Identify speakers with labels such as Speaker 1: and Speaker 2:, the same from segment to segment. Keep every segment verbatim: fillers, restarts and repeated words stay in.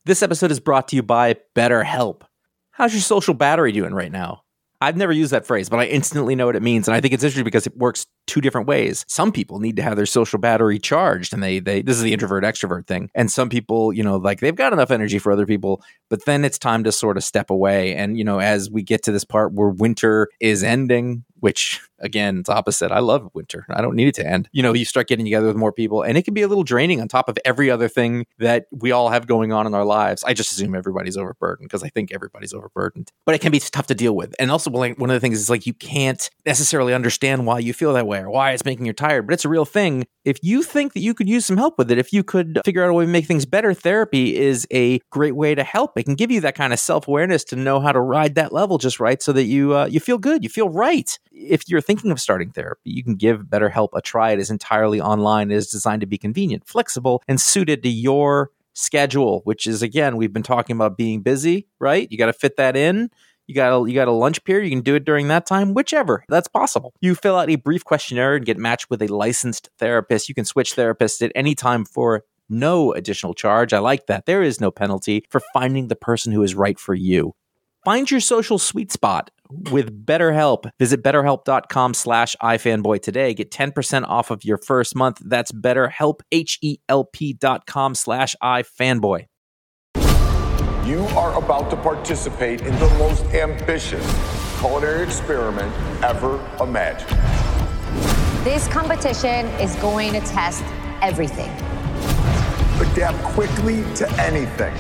Speaker 1: This episode is brought to you by BetterHelp. How's your social battery doing right now? I've never used that phrase, but I instantly know what it means. And I think it's interesting because it works two different ways. Some people need to have their social battery charged, and they, they, this is the introvert extrovert thing. And some people, you know, like they've got enough energy for other people, but then it's time to sort of step away. And, you know, as we get to this part where winter is ending, which again, it's opposite. I love winter. I don't need it to end. You know, you start getting together with more people, and it can be a little draining on top of every other thing that we all have going on in our lives. I just assume everybody's overburdened because I think everybody's overburdened, but it can be tough to deal with. And also, one of the things is like you can't necessarily understand why you feel that way or why it's making you tired, but it's a real thing. If you think that you could use some help with it, if you could figure out a way to make things better, therapy is a great way to help. It can give you that kind of self-awareness to know how to ride that level just right so that you uh, you feel good, you feel right. If you're thinking of starting therapy, you can give BetterHelp a try. It is entirely online. It is designed to be convenient, flexible, and suited to your schedule, which is, again, we've been talking about being busy, right? You got to fit that in. You got a, you got a lunch period. You can do it during that time, whichever. That's possible. You fill out a brief questionnaire and get matched with a licensed therapist. You can switch therapists at any time for no additional charge. I like that. There is no penalty for finding the person who is right for you. Find your social sweet spot with BetterHelp. Visit betterhelp.com slash ifanboy today. Get ten percent off of your first month. That's BetterHelp, H-E-L-P dot com slash ifanboy.
Speaker 2: You are about to participate in the most ambitious culinary experiment ever imagined.
Speaker 3: This competition is going to test everything.
Speaker 2: Adapt quickly to anything.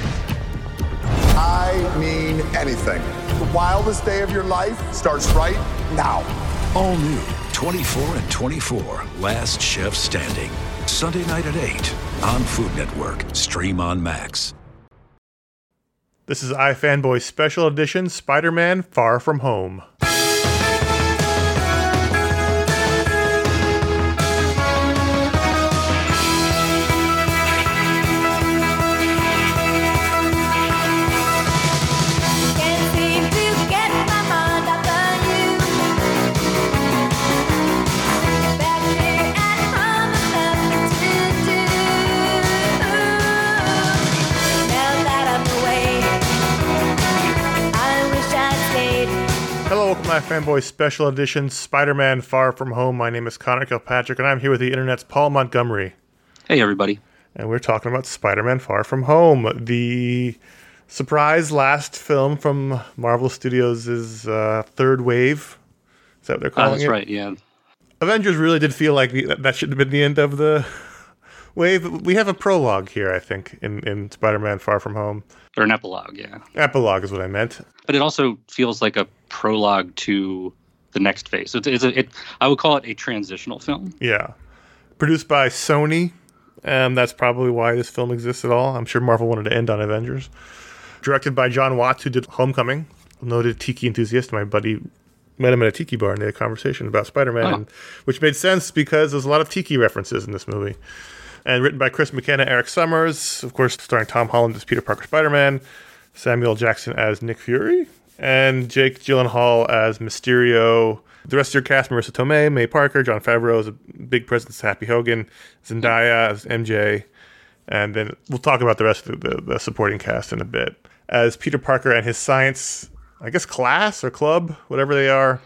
Speaker 2: I mean anything. The wildest day of your life starts right now.
Speaker 4: All new, twenty-four and twenty-four, Last Chef Standing. Sunday night at eight on Food Network. Stream on Max.
Speaker 5: This is iFanboy Special Edition, Spider-Man Far From Home. Hello, welcome to my Fanboy Special Edition, Spider-Man Far From Home. My name is Connor Kilpatrick, and I'm here with the internet's Paul Montgomery.
Speaker 6: Hey, everybody.
Speaker 5: And we're talking about Spider-Man Far From Home, the surprise last film from Marvel Studios' uh, third wave. Is that what they're calling
Speaker 6: uh, that's
Speaker 5: it?
Speaker 6: That's right, yeah.
Speaker 5: Avengers really did feel like the, that should have been the end of the wave. We have a prologue here, I think, in, in Spider-Man Far From Home.
Speaker 6: Or an epilogue, yeah.
Speaker 5: Epilogue is what I meant.
Speaker 6: But it also feels like a prologue to the next phase. So it's, it's a, it, I would call it a transitional film.
Speaker 5: Yeah. Produced by Sony. Um, that's probably why this film exists at all. I'm sure Marvel wanted to end on Avengers. Directed by John Watts, who did Homecoming. Noted tiki enthusiast. My buddy met him at a tiki bar and they had a conversation about Spider-Man,
Speaker 6: oh.
Speaker 5: and, which made sense because there's a lot of tiki references in this movie. And written by Chris McKenna, Eric Summers, of course, starring Tom Holland as Peter Parker Spider-Man, Samuel Jackson as Nick Fury, and Jake Gyllenhaal as Mysterio. The rest of your cast: Marissa Tomei, May Parker, Jon Favreau is a big presence, Happy Hogan, Zendaya as M J, and then we'll talk about the rest of the, the supporting cast in a bit. As Peter Parker and his science, I guess, class or club, whatever they are,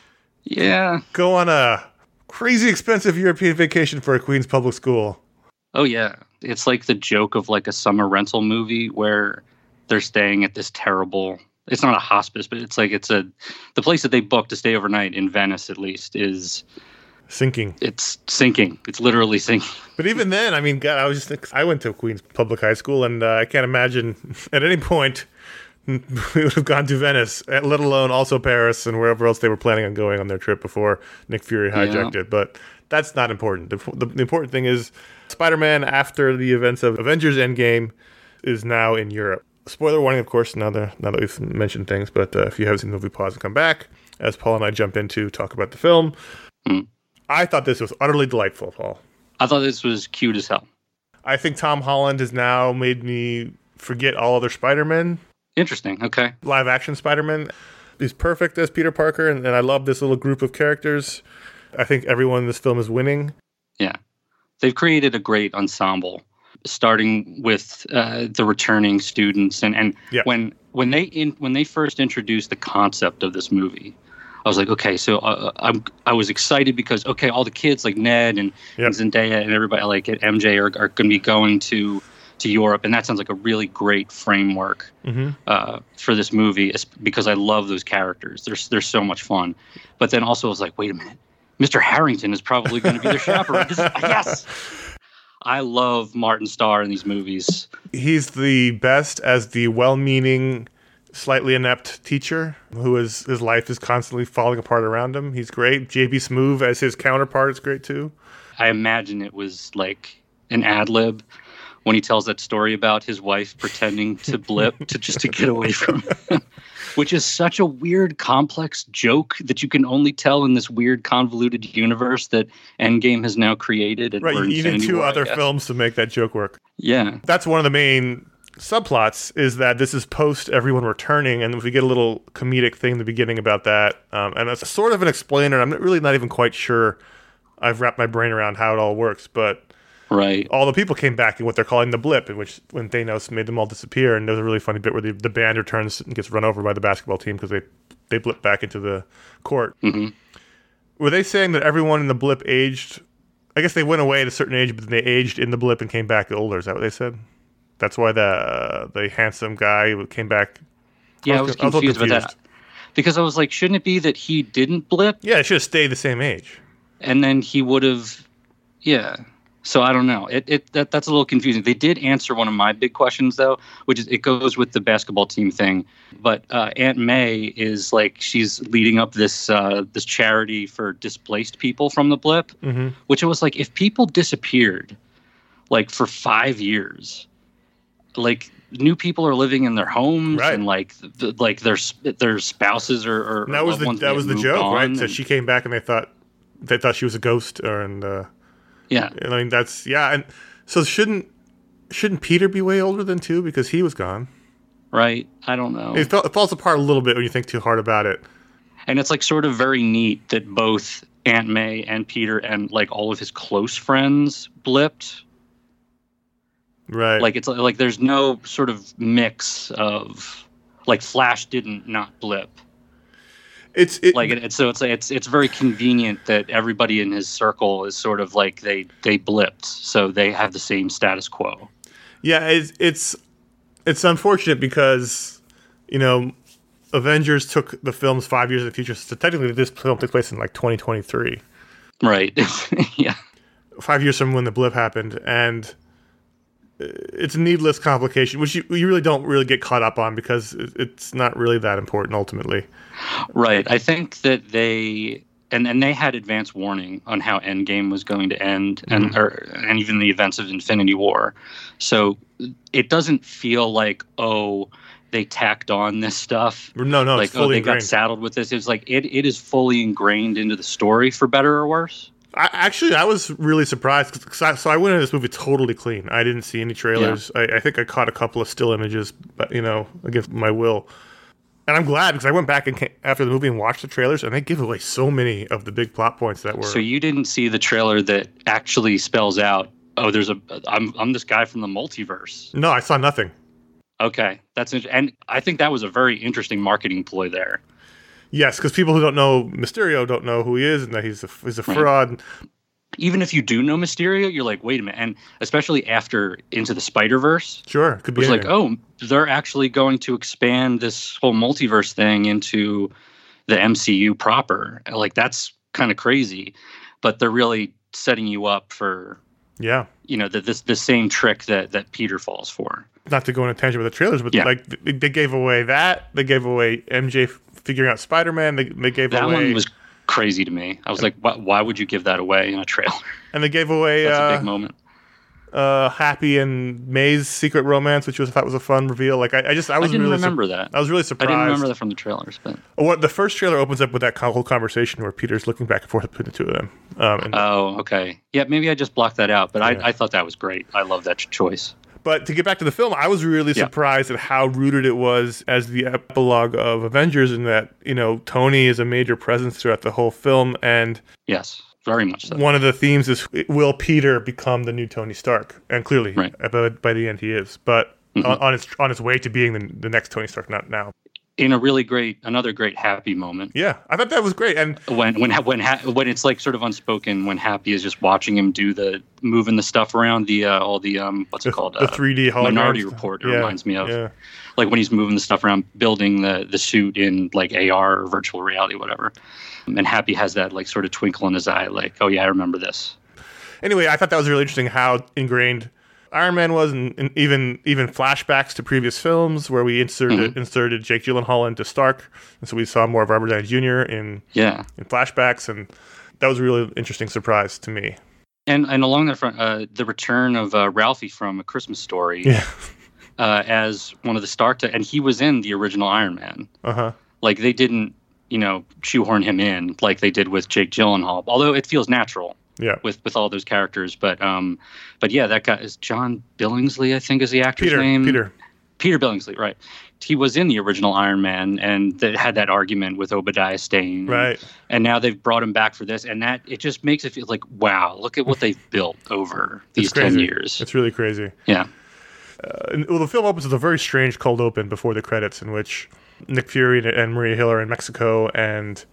Speaker 6: yeah,
Speaker 5: go on a crazy expensive European vacation for a Queens public school.
Speaker 6: Oh, yeah. It's like the joke of like a summer rental movie where they're staying at this terrible, it's not a hospice, but it's like it's a, the place that they booked to stay overnight in Venice, at least, is
Speaker 5: sinking.
Speaker 6: It's sinking. It's literally sinking.
Speaker 5: But even then, I mean, God, I was just, I went to Queens Public High School, and uh, I can't imagine at any point we would have gone to Venice, let alone also Paris and wherever else they were planning on going on their trip before Nick Fury hijacked
Speaker 6: yeah.
Speaker 5: it. But that's not important. The, the, the important thing is Spider-Man, after the events of Avengers Endgame, is now in Europe. Spoiler warning, of course, now that, now that we've mentioned things, but uh, if you haven't seen the movie, pause and come back as Paul and I jump in to talk about the film.
Speaker 6: Mm.
Speaker 5: I thought this was utterly delightful, Paul.
Speaker 6: I thought this was cute as hell.
Speaker 5: I think Tom Holland has now made me forget all other Spider-Men.
Speaker 6: Interesting, okay.
Speaker 5: Live-action Spider-Man. He's perfect as Peter Parker, and, and I love this little group of characters. I think everyone in this film is winning.
Speaker 6: Yeah. They've created a great ensemble starting with uh, the returning students, and and
Speaker 5: Yeah.
Speaker 6: when when they in, when they first introduced the concept of this movie, I was like, okay, so uh, I'm I was excited because okay, all the kids like Ned and,
Speaker 5: Yep.
Speaker 6: and Zendaya and everybody like at M J are are going to be going to to Europe, and that sounds like a really great framework
Speaker 5: Mm-hmm.
Speaker 6: uh, for this movie, es- because I love those characters. They're they're so much fun. But then also I was like, wait a minute, Mister Harrington is probably going to be their chaperone. This is, yes. I love Martin Starr in these movies.
Speaker 5: He's the best as the well-meaning, slightly inept teacher who is his life is constantly falling apart around him. He's great. J B. Smoove as his counterpart is great too.
Speaker 6: I imagine it was like an ad lib when he tells that story about his wife pretending to blip to just to get away from him, which is such a weird, complex joke that you can only tell in this weird, convoluted universe that Endgame has now created. And
Speaker 5: Right,
Speaker 6: or
Speaker 5: you need
Speaker 6: Infinity
Speaker 5: two
Speaker 6: War, I
Speaker 5: other
Speaker 6: guess.
Speaker 5: films to make that joke work.
Speaker 6: Yeah.
Speaker 5: That's one of the main subplots, is that this is post everyone returning, and we get a little comedic thing in the beginning about that. Um, and it's sort of an explainer. I'm not- really not even quite sure I've wrapped my brain around how it all works, but
Speaker 6: Right.
Speaker 5: all the people came back in what they're calling the blip, in which when Thanos made them all disappear, and there's a really funny bit where the, the band returns and gets run over by the basketball team because they, they blip back into the court.
Speaker 6: Mm-hmm.
Speaker 5: Were they saying that everyone in the blip aged? I guess they went away at a certain age, but then they aged in the blip and came back older. Is that what they said? That's why the uh, the handsome guy who came back.
Speaker 6: Yeah, I was
Speaker 5: I was a little
Speaker 6: confused with that.
Speaker 5: confused.
Speaker 6: Because I was like, shouldn't it be that he didn't blip
Speaker 5: Yeah, it should have stayed the same age.
Speaker 6: and then he would have, yeah. So I don't know. It it that that's a little confusing. They did answer one of my big questions though, which is it goes with the basketball team thing. But uh, Aunt May is like she's leading up this uh, this charity for displaced people from the blip,
Speaker 5: Mm-hmm.
Speaker 6: which it was like if people disappeared, like for five years, like new people are living in their homes
Speaker 5: Right.
Speaker 6: and like th- like their s- their spouses or, or
Speaker 5: And that was
Speaker 6: loved
Speaker 5: the
Speaker 6: ones
Speaker 5: that
Speaker 6: may
Speaker 5: was
Speaker 6: have
Speaker 5: the
Speaker 6: moved
Speaker 5: joke, right?
Speaker 6: on,
Speaker 5: So
Speaker 6: and-
Speaker 5: she came back and they thought they thought she was a ghost, or and uh,
Speaker 6: yeah.
Speaker 5: I mean that's yeah, and so shouldn't shouldn't Peter be way older than two because he was gone?
Speaker 6: Right. I don't know.
Speaker 5: It, fell, it falls apart a little bit when you think too hard about it.
Speaker 6: And it's like sort of very neat that both Aunt May and Peter and like all of his close friends blipped.
Speaker 5: Right.
Speaker 6: Like it's like there's no sort of mix of like Flash didn't not blip.
Speaker 5: it's it,
Speaker 6: Like it, it's so it's it's it's very convenient that everybody in his circle is sort of like they they blipped, so they have the same status quo.
Speaker 5: yeah, it's it's it's unfortunate because you know Avengers took the films five years in the future, so technically this film took place in like twenty twenty-three,
Speaker 6: Right. Yeah.
Speaker 5: five years from when the blip happened, and it's a needless complication, which you, you really don't really get caught up on because it- it's not really that important ultimately.
Speaker 6: Right. I think that they and, and they had advance warning on how Endgame was going to end, and
Speaker 5: Mm-hmm.
Speaker 6: or, and even the events of Infinity War. So it doesn't feel like, oh, they tacked on this stuff.
Speaker 5: No, no,
Speaker 6: like,
Speaker 5: it's
Speaker 6: oh,
Speaker 5: fully
Speaker 6: they
Speaker 5: ingrained.
Speaker 6: got saddled with this. It's like it, it is fully ingrained into the story, for better or worse.
Speaker 5: I, actually, I was really surprised. 'cause I, so I went into this movie totally clean. I didn't see any trailers. I, I think I caught a couple of still images, but you know, against my will. And I'm glad because I went back and came, after the movie and watched the trailers, and they give away so many of the big plot points that were.
Speaker 6: So you didn't see the trailer that actually spells out, oh, there's a I'm I'm this guy from the multiverse.
Speaker 5: No, I saw nothing.
Speaker 6: Okay, that's int- and I think that was a very interesting marketing ploy there.
Speaker 5: Yes, because people who don't know Mysterio don't know who he is and that he's a he's a
Speaker 6: Right.
Speaker 5: fraud.
Speaker 6: Even if you do know Mysterio, you're like, wait a minute. And especially after Into the Spider-Verse,
Speaker 5: Sure, could
Speaker 6: it
Speaker 5: be
Speaker 6: was like,
Speaker 5: anything.
Speaker 6: oh, they're actually going to expand this whole multiverse thing into the M C U proper. Like, that's kind of crazy. But they're really setting you up for,
Speaker 5: Yeah.
Speaker 6: you know, the, this the same trick that, that Peter falls for.
Speaker 5: Not to go on a tangent with the trailers, but
Speaker 6: Yeah.
Speaker 5: like they, they gave away that. They gave away M J figuring out Spider-Man. They they gave
Speaker 6: That
Speaker 5: away
Speaker 6: one was crazy to me. I was like, why, why would you give that away in a trailer?
Speaker 5: and they gave away
Speaker 6: That's a
Speaker 5: uh,
Speaker 6: big moment.
Speaker 5: uh, Happy and May's secret romance, which was I thought was a fun reveal. Like I, I just I
Speaker 6: I
Speaker 5: was
Speaker 6: didn't
Speaker 5: really sur-
Speaker 6: remember that.
Speaker 5: I was really
Speaker 6: I
Speaker 5: surprised.
Speaker 6: didn't remember that from the trailers, but
Speaker 5: What the first trailer opens up with that whole conversation where Peter's looking back and forth between the two of them. Um, and,
Speaker 6: oh, okay. Yeah, maybe I just blocked that out, but
Speaker 5: Yeah.
Speaker 6: I, I thought that was great. I love that ch- choice.
Speaker 5: But to get back to the film, I was really
Speaker 6: Yeah.
Speaker 5: surprised at how rooted it was as the epilogue of Avengers, in that you know Tony is a major presence throughout the whole film, and
Speaker 6: Yes. very much so.
Speaker 5: One of the themes is, will Peter become the new Tony Stark? And clearly,
Speaker 6: Right.
Speaker 5: by, by the end, he is. But
Speaker 6: Mhm.
Speaker 5: on, on his on his way to being the, the next Tony Stark, not now.
Speaker 6: In a really great, another great Happy moment.
Speaker 5: Yeah, I thought that was great. And
Speaker 6: When when when ha- when it's like sort of unspoken, when Happy is just watching him do the moving the stuff around, the uh, all the um what's it
Speaker 5: the,
Speaker 6: called
Speaker 5: the three D holograms.
Speaker 6: Minority Report. It
Speaker 5: Yeah,
Speaker 6: reminds me of
Speaker 5: yeah.
Speaker 6: like when he's moving the stuff around, building the the suit in like A R or virtual reality, whatever. And Happy has that like sort of twinkle in his eye, like, oh yeah, I remember this.
Speaker 5: Anyway, I thought that was really interesting how ingrained Iron Man was, and, and even even flashbacks to previous films where we inserted
Speaker 6: Mm-hmm.
Speaker 5: inserted Jake Gyllenhaal into Stark, and so we saw more of Robert Downey Junior in
Speaker 6: Yeah.
Speaker 5: in flashbacks, and that was a really interesting surprise to me.
Speaker 6: And and along that front, uh, the return of uh, Ralphie from A Christmas Story
Speaker 5: Yeah.
Speaker 6: uh, as one of the Stark, to, and he was in the original Iron Man.
Speaker 5: Uh huh.
Speaker 6: Like they didn't, you know, shoehorn him in like they did with Jake Gyllenhaal. Although it feels natural
Speaker 5: Yeah.
Speaker 6: with with all those characters, but um, but yeah, that guy is John Billingsley, I think, is the actor's
Speaker 5: Peter.
Speaker 6: name.
Speaker 5: Peter.
Speaker 6: Peter Billingsley, right? He was in the original Iron Man, and they had that argument with Obadiah Stane,
Speaker 5: Right.
Speaker 6: And now they've brought him back for this, and that it just makes it feel like, wow, look at what they've built over these
Speaker 5: It's crazy.
Speaker 6: ten years.
Speaker 5: It's really crazy.
Speaker 6: Yeah,
Speaker 5: Uh, and, well, the film opens with a very strange cold open before the credits, in which Nick Fury and, and Maria Hill are in Mexico, and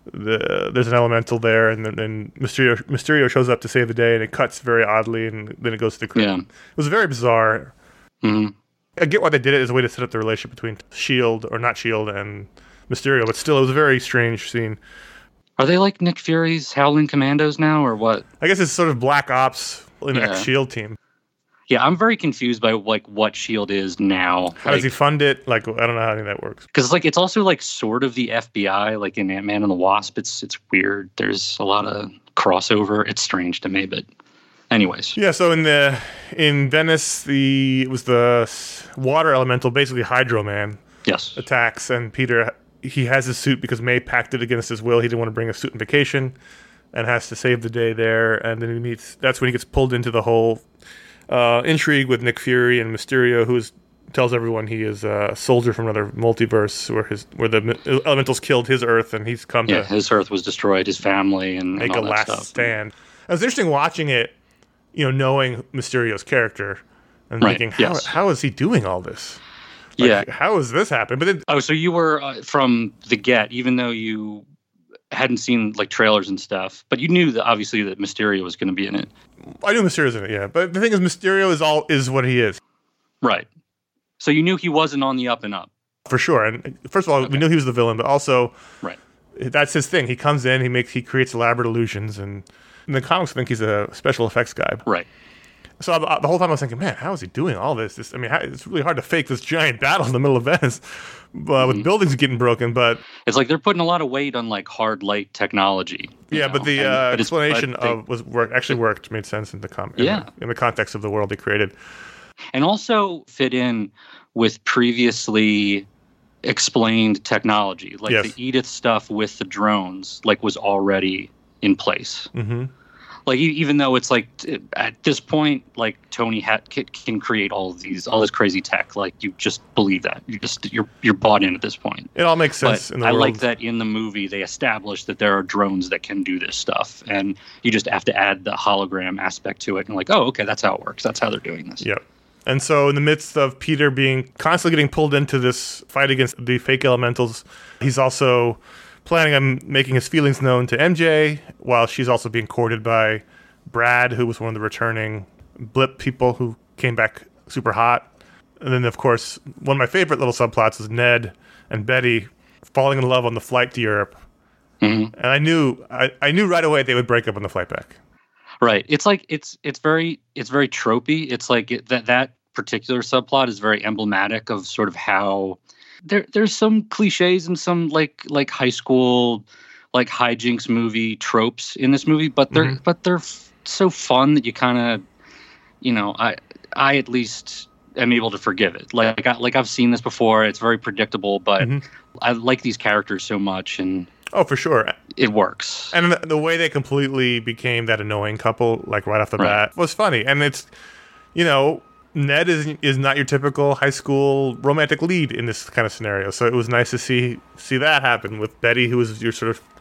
Speaker 5: the there's an elemental there, and then and Mysterio Mysterio shows up to save the day, and it cuts very oddly, and then it goes to the credit.
Speaker 6: Yeah.
Speaker 5: It was very bizarre.
Speaker 6: hmm
Speaker 5: I get why they did it as a way to set up the relationship between Shield or not Shield and Mysterio, but still, it was a very strange scene.
Speaker 6: Are they like Nick Fury's Howling Commandos now, or what?
Speaker 5: I guess it's sort of Black Ops in the
Speaker 6: Yeah.
Speaker 5: ex-Shield team.
Speaker 6: Yeah, I'm very confused by like what Shield is now.
Speaker 5: How does he fund it? Like, I don't know how any of that works.
Speaker 6: Because like it's also like sort of the F B I, like in Ant-Man and the Wasp. It's it's weird. There's a lot of crossover. It's strange to me, but anyways.
Speaker 5: Yeah, so in the in Venice, the it was the s- water elemental, basically Hydro Man,
Speaker 6: Yes.
Speaker 5: attacks, and Peter he has his suit because May packed it against his will. He didn't want to bring a suit on vacation, and has to save the day there. And then he meets. That's when he gets pulled into the whole uh, intrigue with Nick Fury and Mysterio, who is, tells everyone he is a soldier from another multiverse where his where the mi- elementals killed his Earth, and he's come
Speaker 6: Yeah,
Speaker 5: to
Speaker 6: his Earth was destroyed, his family, and,
Speaker 5: make
Speaker 6: and
Speaker 5: a
Speaker 6: all that
Speaker 5: last
Speaker 6: stuff.
Speaker 5: stand. It was interesting watching it, you know, knowing Mysterio's character and
Speaker 6: Right,
Speaker 5: thinking, how,
Speaker 6: yes.
Speaker 5: how is he doing all this? Like,
Speaker 6: Yeah.
Speaker 5: how has this happened? But then,
Speaker 6: Oh, so you were uh, from the get, even though you hadn't seen like trailers and stuff, but you knew that obviously that Mysterio was going to be in it,
Speaker 5: I knew Mysterio's in it, yeah. But the thing is, Mysterio is all is what he is,
Speaker 6: right? So you knew he wasn't on the up and up,
Speaker 5: for sure. And first of all, we knew he was the villain, but also
Speaker 6: right?
Speaker 5: that's his thing. He comes in, he makes he creates elaborate illusions, and in the comics, I think he's a special effects guy.
Speaker 6: Right.
Speaker 5: So I, the whole time I was thinking, man, how is he doing all this? this I mean, how, it's really hard to fake this giant battle in the middle of Venice uh,
Speaker 6: Mm-hmm.
Speaker 5: with buildings getting broken. But
Speaker 6: It's like they're putting a lot of weight on like hard light technology. you
Speaker 5: yeah,
Speaker 6: know,
Speaker 5: but the
Speaker 6: and-
Speaker 5: uh,
Speaker 6: but it's-
Speaker 5: explanation
Speaker 6: but they-
Speaker 5: of was work actually worked, made sense in the com- in,
Speaker 6: Yeah.
Speaker 5: the, in the context of the world they created.
Speaker 6: and also fit in with previously explained technology, like
Speaker 5: Yes.
Speaker 6: the Edith stuff with the drones, like was already in place.
Speaker 5: Mm-hmm.
Speaker 6: Like e- even though it's like t- at this point, like Tony ha- c- can create all of these, all this crazy tech. Like you just believe that you just you're you're bought in at this point.
Speaker 5: It all makes sense
Speaker 6: But
Speaker 5: in the
Speaker 6: I
Speaker 5: world.
Speaker 6: like that in the movie they established that there are drones that can do this stuff, and you just have to add the hologram aspect to it. And like, oh, okay, that's how it works. That's how they're doing this.
Speaker 5: Yep. And so, in the midst of Peter being constantly getting pulled into this fight against the fake elementals, he's also planning on making his feelings known to M J, while she's also being courted by Brad, who was one of the returning blip people who came back super hot. And then, of course, one of my favorite little subplots is Ned and Betty falling in love on the flight to Europe.
Speaker 6: Mhm.
Speaker 5: And I knew, I, I knew right away they would break up on the flight back.
Speaker 6: Right. It's like it's it's very it's very tropey. It's like it, that that particular subplot is very emblematic of sort of how there there's some cliches and some like like high school like hijinks movie tropes in this movie, but they're
Speaker 5: Mhm.
Speaker 6: but they're f- so fun that you kind of you know I I at least am able to forgive it. Like I, like I've seen this before. It's very predictable, but
Speaker 5: Mhm.
Speaker 6: I like these characters so much and
Speaker 5: Oh, for sure.
Speaker 6: it works.
Speaker 5: And the, the way they completely became that annoying couple, like right off the
Speaker 6: Right.
Speaker 5: bat, was funny. And it's, you know, Ned is is not your typical high school romantic lead in this kind of scenario. So it was nice to see see that happen with Betty, who was your sort of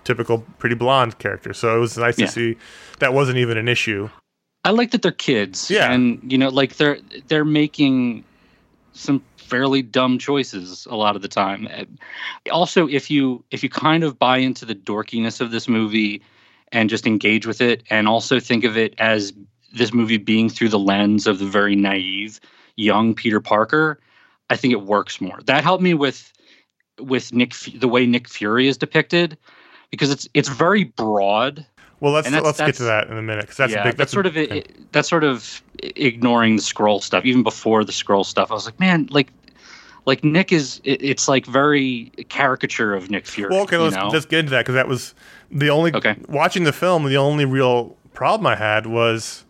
Speaker 5: typical pretty blonde character. So it was nice
Speaker 6: Yeah.
Speaker 5: to see that wasn't even an issue.
Speaker 6: I like that they're kids.
Speaker 5: Yeah.
Speaker 6: And, you know, like they're they're making some fairly dumb choices a lot of the time. Also, if you if you kind of buy into the dorkiness of this movie and just engage with it, and also think of it as this movie being through the lens of the very naive young Peter Parker, I think it works more. That helped me with with Nick, the way Nick Fury is depicted, because it's it's very broad.
Speaker 5: Well, let's
Speaker 6: And that's-
Speaker 5: let's get
Speaker 6: that's-
Speaker 5: to that in a minute because that's
Speaker 6: yeah,
Speaker 5: a big.
Speaker 6: that's
Speaker 5: That's
Speaker 6: sort
Speaker 5: a,
Speaker 6: of it, that's sort of ignoring the scroll stuff. Even before the scroll stuff, I was like, man, like like Nick is. It, it's like very caricature of Nick Fury.
Speaker 5: Well, okay,
Speaker 6: you
Speaker 5: let's
Speaker 6: know?
Speaker 5: let's get into that because that was the only.
Speaker 6: Okay.
Speaker 5: Watching the film, the only real problem I had was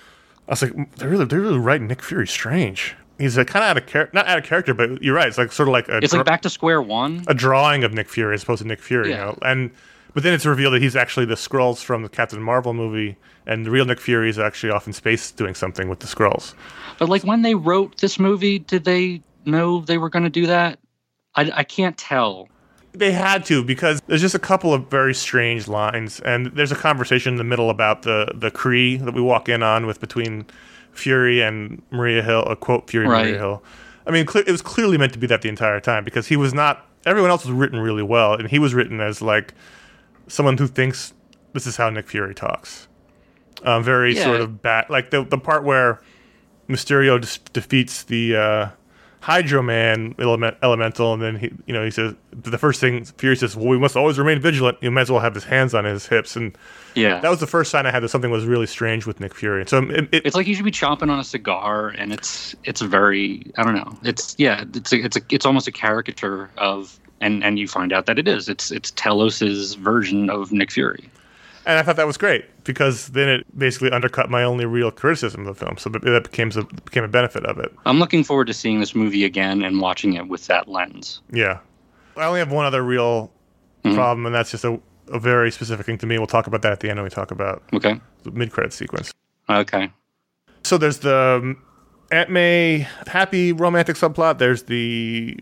Speaker 5: I was like, they're really they're really writing Nick Fury strange. He's a kind of out of character, not out of character, but you're right. It's like sort of like a
Speaker 6: It's
Speaker 5: dra-
Speaker 6: like back to square one.
Speaker 5: a drawing of Nick Fury as opposed to Nick Fury,
Speaker 6: Yeah.
Speaker 5: you know. And but then it's revealed that he's actually the Skrulls from the Captain Marvel movie, and the real Nick Fury is actually off in space doing something with the Skrulls.
Speaker 6: But like when they wrote this movie, did they know they were going to do that? I, I can't tell.
Speaker 5: They had to because there's just a couple of very strange lines, and there's a conversation in the middle about the the Kree that we walk in on with between Fury and Maria Hill. A quote Fury and
Speaker 6: Right.
Speaker 5: Maria Hill. I mean, cle- it was clearly meant to be that the entire time because he was not. Everyone else was written really well, and he was written as like someone who thinks this is how Nick Fury talks. Um, very
Speaker 6: Yeah.
Speaker 5: sort of bad, like the the part where Mysterio dis- defeats the uh, Hydro Man element, elemental, and then he, you know, he says the first thing Fury says, "Well, we must always remain vigilant. You might as well have his hands on his hips." And
Speaker 6: Yeah.
Speaker 5: that was the first sign I had that something was really strange with Nick Fury. So it, it,
Speaker 6: It's like you should be chomping on a cigar, and it's it's very I don't know. It's yeah, it's a, it's a, it's almost a caricature of, and and you find out that it is. It's it's Telos's version of Nick Fury.
Speaker 5: and I thought that was great because then it basically undercut my only real criticism of the film. So that became a, became a benefit of it.
Speaker 6: I'm looking forward to seeing this movie again and watching it with that lens.
Speaker 5: Yeah. I only have one other real
Speaker 6: Mm-hmm.
Speaker 5: problem, and that's just a, a very specific thing to me. We'll talk about that at the end when we talk about
Speaker 6: Okay.
Speaker 5: the mid-credit sequence.
Speaker 6: Okay.
Speaker 5: So there's the um, Aunt May happy romantic subplot. There's the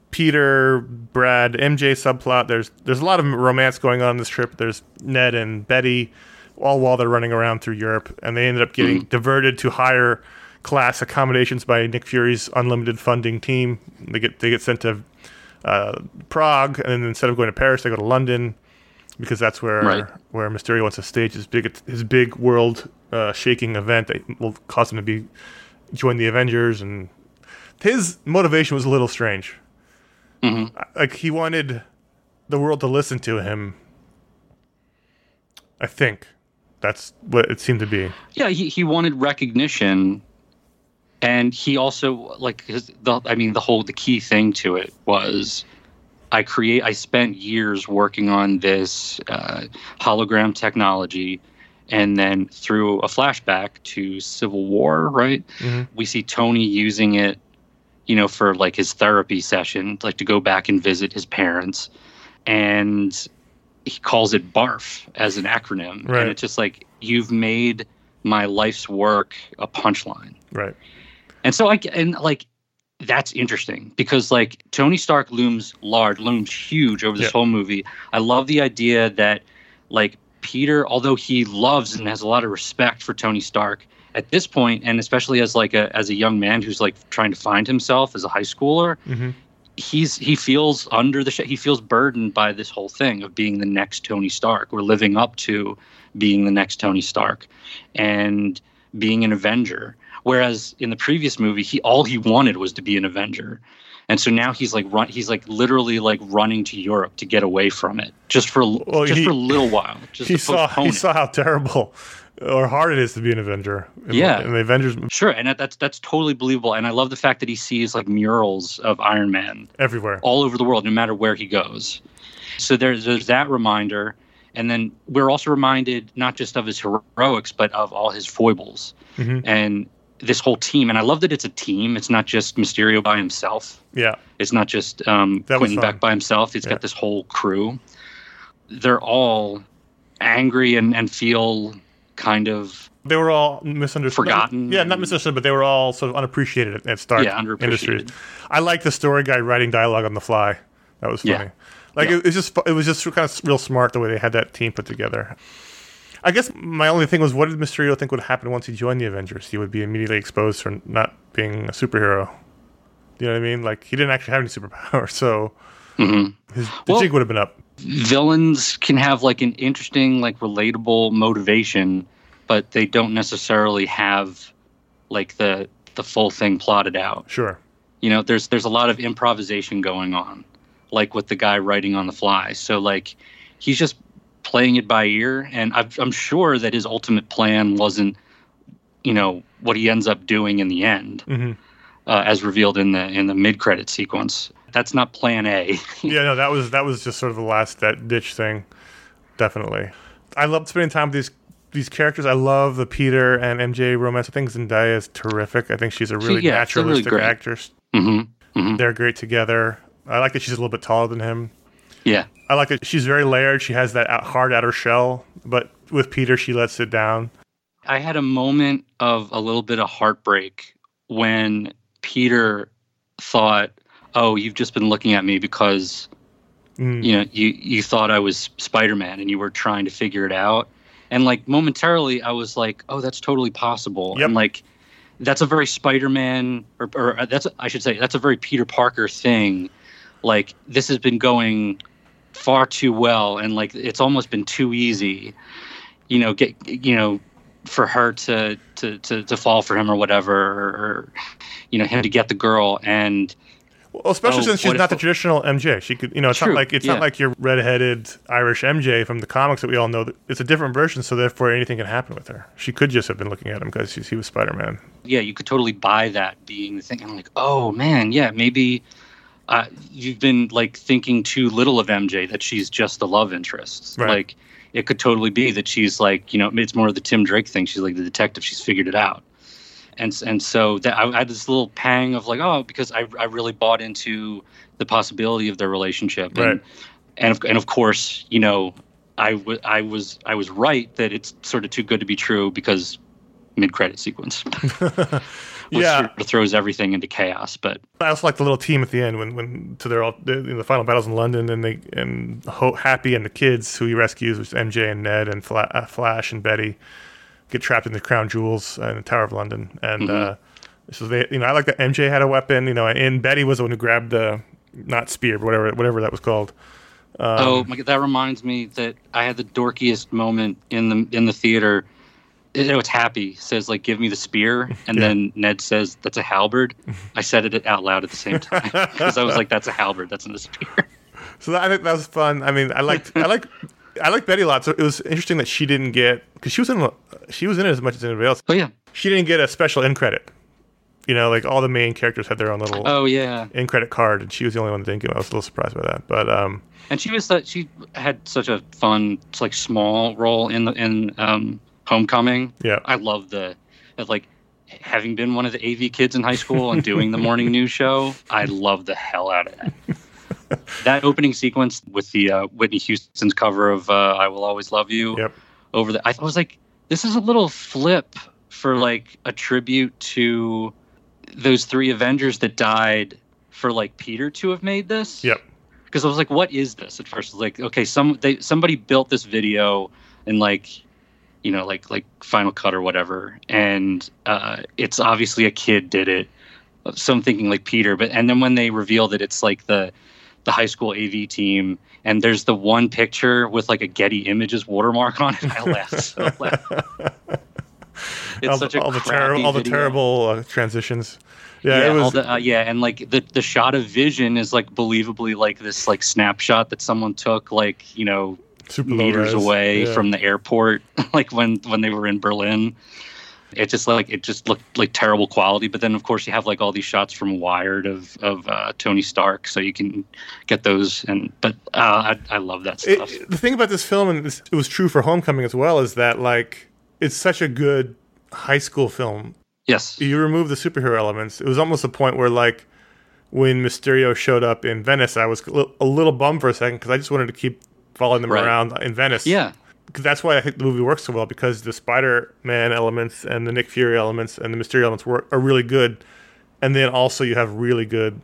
Speaker 5: Peter, Brad, M J subplot. There's there's a lot of romance going on this trip. There's Ned and Betty, all while they're running around through Europe, and they ended up getting
Speaker 6: Mm-hmm.
Speaker 5: diverted to higher class accommodations by Nick Fury's unlimited funding team. They get they get sent to uh, Prague, and then instead of going to Paris, they go to London because that's where
Speaker 6: Right.
Speaker 5: where Mysterio wants to stage his big his big world uh, shaking event that will cause him to be join the Avengers. And his motivation was a little strange.
Speaker 6: Mm-hmm.
Speaker 5: Like he wanted the world to listen to him. I think that's what it seemed to be.
Speaker 6: Yeah, he, he wanted recognition, and he also like his, the I mean the whole the key thing to it was I create I spent years working on this uh, hologram technology, and then through a flashback to Civil War, right?
Speaker 5: Mm-hmm.
Speaker 6: We see Tony using it, you know, for like his therapy session, like to go back and visit his parents, and he calls it BARF as an acronym,
Speaker 5: Right.
Speaker 6: and it's just like you've made my life's work a punchline.
Speaker 5: Right.
Speaker 6: And so I and like that's interesting because like Tony Stark looms large, looms huge over this
Speaker 5: Yeah.
Speaker 6: whole movie. I love the idea that like Peter, although he loves and has a lot of respect for Tony Stark at this point, and especially as like a as a young man who's like trying to find himself as a high schooler,
Speaker 5: Mm-hmm.
Speaker 6: he's he feels under the sh- he feels burdened by this whole thing of being the next Tony Stark or living up to being the next Tony Stark and being an Avenger. Whereas in the previous movie, he all he wanted was to be an Avenger, and so now he's like run. He's like literally like running to Europe to get away from it, just for
Speaker 5: Well,
Speaker 6: just
Speaker 5: he-
Speaker 6: for a little while. Just
Speaker 5: He
Speaker 6: to
Speaker 5: saw
Speaker 6: postpone
Speaker 5: he
Speaker 6: it.
Speaker 5: saw how terrible or hard it is to be an Avenger. In,
Speaker 6: Yeah.
Speaker 5: in the Avengers
Speaker 6: Sure, and that, that's that's totally believable. And I love the fact that he sees like murals of Iron Man
Speaker 5: everywhere.
Speaker 6: all over the world, no matter where he goes. So there's there's that reminder, and then we're also reminded not just of his heroics, but of all his foibles
Speaker 5: Mhm.
Speaker 6: and this whole team. And I love that it's a team. It's not just Mysterio by himself.
Speaker 5: Yeah.
Speaker 6: It's not just um,
Speaker 5: That was
Speaker 6: Quentin
Speaker 5: fun.
Speaker 6: Beck by himself. It's
Speaker 5: Yeah.
Speaker 6: got this whole crew. They're all angry and, and feel kind of
Speaker 5: They were all misunderstood.
Speaker 6: Forgotten.
Speaker 5: Yeah, not misunderstood, but they were all sort of unappreciated at, at Stark
Speaker 6: Yeah, underappreciated.
Speaker 5: Industries. I like the story guy writing dialogue on the fly. That was funny.
Speaker 6: Yeah.
Speaker 5: Like
Speaker 6: Yeah.
Speaker 5: it, it's just it was just kind of real smart the way they had that team put together. I guess my only thing was, what did Mysterio think would happen once he joined the Avengers? He would be immediately exposed for not being a superhero. You know what I mean? Like, he didn't actually have any superpower, so
Speaker 6: Mm-hmm.
Speaker 5: his, the
Speaker 6: Well-
Speaker 5: jig would have been up.
Speaker 6: Villains can have like an interesting, like relatable motivation, but they don't necessarily have like the the full thing plotted out.
Speaker 5: Sure.
Speaker 6: You know, there's there's a lot of improvisation going on, like with the guy writing on the fly. So like he's just playing it by ear, and I've, I'm sure that his ultimate plan wasn't, you know, what he ends up doing in the end,
Speaker 5: Mm-hmm.
Speaker 6: uh, as revealed in the in the mid credit sequence. That's not Plan A.
Speaker 5: Yeah, no, that was that was just sort of the last that ditch thing. Definitely. I loved spending time with these these characters. I love the Peter and M J romance. I think Zendaya is terrific. I think she's a really
Speaker 6: yeah, she's really
Speaker 5: naturalistic
Speaker 6: great.
Speaker 5: actress.
Speaker 6: Mm-hmm. Mm-hmm.
Speaker 5: They're great together. I like that she's a little bit taller than him.
Speaker 6: Yeah.
Speaker 5: I like that she's very layered. She has that out, hard outer shell, but with Peter, she lets it down.
Speaker 6: I had a moment of a little bit of heartbreak when Peter thought, "Oh, you've just been looking at me because
Speaker 5: Mm.
Speaker 6: you know you you thought I was Spider-Man and you were trying to figure it out." And like momentarily, I was like, "Oh, that's totally possible."
Speaker 5: Yep.
Speaker 6: And like, that's a very Spider-Man, or, or that's I should say that's a very Peter Parker thing. Like, this has been going far too well, and like it's almost been too easy. You know, get you know. for her to, to, to, to fall for him or whatever, or, or, you know, him to get the girl. And
Speaker 5: Well, especially
Speaker 6: Oh,
Speaker 5: since she's
Speaker 6: what
Speaker 5: not
Speaker 6: if-
Speaker 5: the traditional M J. She could, you know, it's
Speaker 6: True,
Speaker 5: not like it's
Speaker 6: yeah.
Speaker 5: not like your redheaded Irish M J from the comics that we all know. It's a different version, so therefore anything can happen with her. She could just have been looking at him because he was Spider-Man.
Speaker 6: yeah, you could totally buy that being the thing. I'm like, oh man, yeah, maybe uh, you've been like thinking too little of M J, that she's just the love interest.
Speaker 5: Right.
Speaker 6: Like, it could totally be that she's like, you know, it's more of the Tim Drake thing. She's like the detective. She's figured it out. And and so that I, I had this little pang of like, oh, because I I really bought into the possibility of their relationship. And,
Speaker 5: Right.
Speaker 6: And of, and of course, you know, I, w- I was I was right that it's sort of too good to be true, because mid-credit sequence. Which
Speaker 5: Yeah.
Speaker 6: sort of throws everything into chaos. But
Speaker 5: I also like the little team at the end when when to their all the, the final battles in London, and they and Ho- Happy and the kids who he rescues, which is M J and Ned and Fla- uh, Flash and Betty, get trapped in the Crown Jewels uh, in the Tower of London. And
Speaker 6: Mm-hmm.
Speaker 5: uh, so they, you know, I like that M J had a weapon, you know, and Betty was the one who grabbed the not spear, but whatever whatever that was called. Um,
Speaker 6: oh, my, that reminds me that I had the dorkiest moment in the in the theater. You know, it's Happy says like, "Give me the spear," and
Speaker 5: Yeah.
Speaker 6: then Ned says, "That's a halberd." I said it out loud at the same time because I was like, "That's a halberd. That's not a spear."
Speaker 5: So that, I think that was fun. I mean, I liked I like I like Betty a lot. So it was interesting that she didn't get, because she was in she was in it as much as anybody else.
Speaker 6: Oh yeah.
Speaker 5: She didn't get a special end credit. You know, like all the main characters had their own little
Speaker 6: Oh yeah.
Speaker 5: end credit card, and she was the only one that didn't get it. I was a little surprised by that. But um,
Speaker 6: And she was that she had such a fun, like small role in the in um, Homecoming.
Speaker 5: Yeah.
Speaker 6: I love the like having been one of the A V kids in high school and doing the morning news show. I love the hell out of that. That opening sequence with the uh, Whitney Houston's cover of uh, "I Will Always Love You"
Speaker 5: Yep.
Speaker 6: over the. I was like, this is a little flip for like a tribute to those three Avengers that died, for like Peter to have made this.
Speaker 5: Yep.
Speaker 6: Because I was like, what is this? At first, I was like, okay, some they somebody built this video in like, you know, like like Final Cut or whatever, and uh, it's obviously a kid did it. So I'm thinking like Peter, but and then when they reveal that it's like the the high school A V team, and there's the one picture with like a Getty Images watermark on it, I laughed so loud. It's
Speaker 5: all
Speaker 6: such
Speaker 5: the,
Speaker 6: a
Speaker 5: all the
Speaker 6: crappy
Speaker 5: terrible, all the
Speaker 6: video.
Speaker 5: terrible uh, transitions. Yeah,
Speaker 6: Yeah,
Speaker 5: it was.
Speaker 6: all the, uh, yeah, and like the the shot of Vision is like believably like this like snapshot that someone took like, you know,
Speaker 5: Super low
Speaker 6: meters
Speaker 5: res,
Speaker 6: away
Speaker 5: yeah.
Speaker 6: from the airport, like when when they were in Berlin. It just like it just looked like terrible quality. But then of course you have like all these shots from Wired of of uh, Tony Stark, so you can get those. And but uh, I I love that
Speaker 5: It,
Speaker 6: stuff.
Speaker 5: the thing about this film, and this, it was true for Homecoming as well, is that like it's such a good high school film.
Speaker 6: Yes.
Speaker 5: You remove the superhero elements. It was almost a point where like when Mysterio showed up in Venice, I was a little, a little bummed for a second because I just wanted to keep following them
Speaker 6: Right.
Speaker 5: around in Venice.
Speaker 6: Yeah.
Speaker 5: Because that's why I think the movie works so well, because the Spider-Man elements and the Nick Fury elements and the Mysterio elements were, are really good. And then also you have really good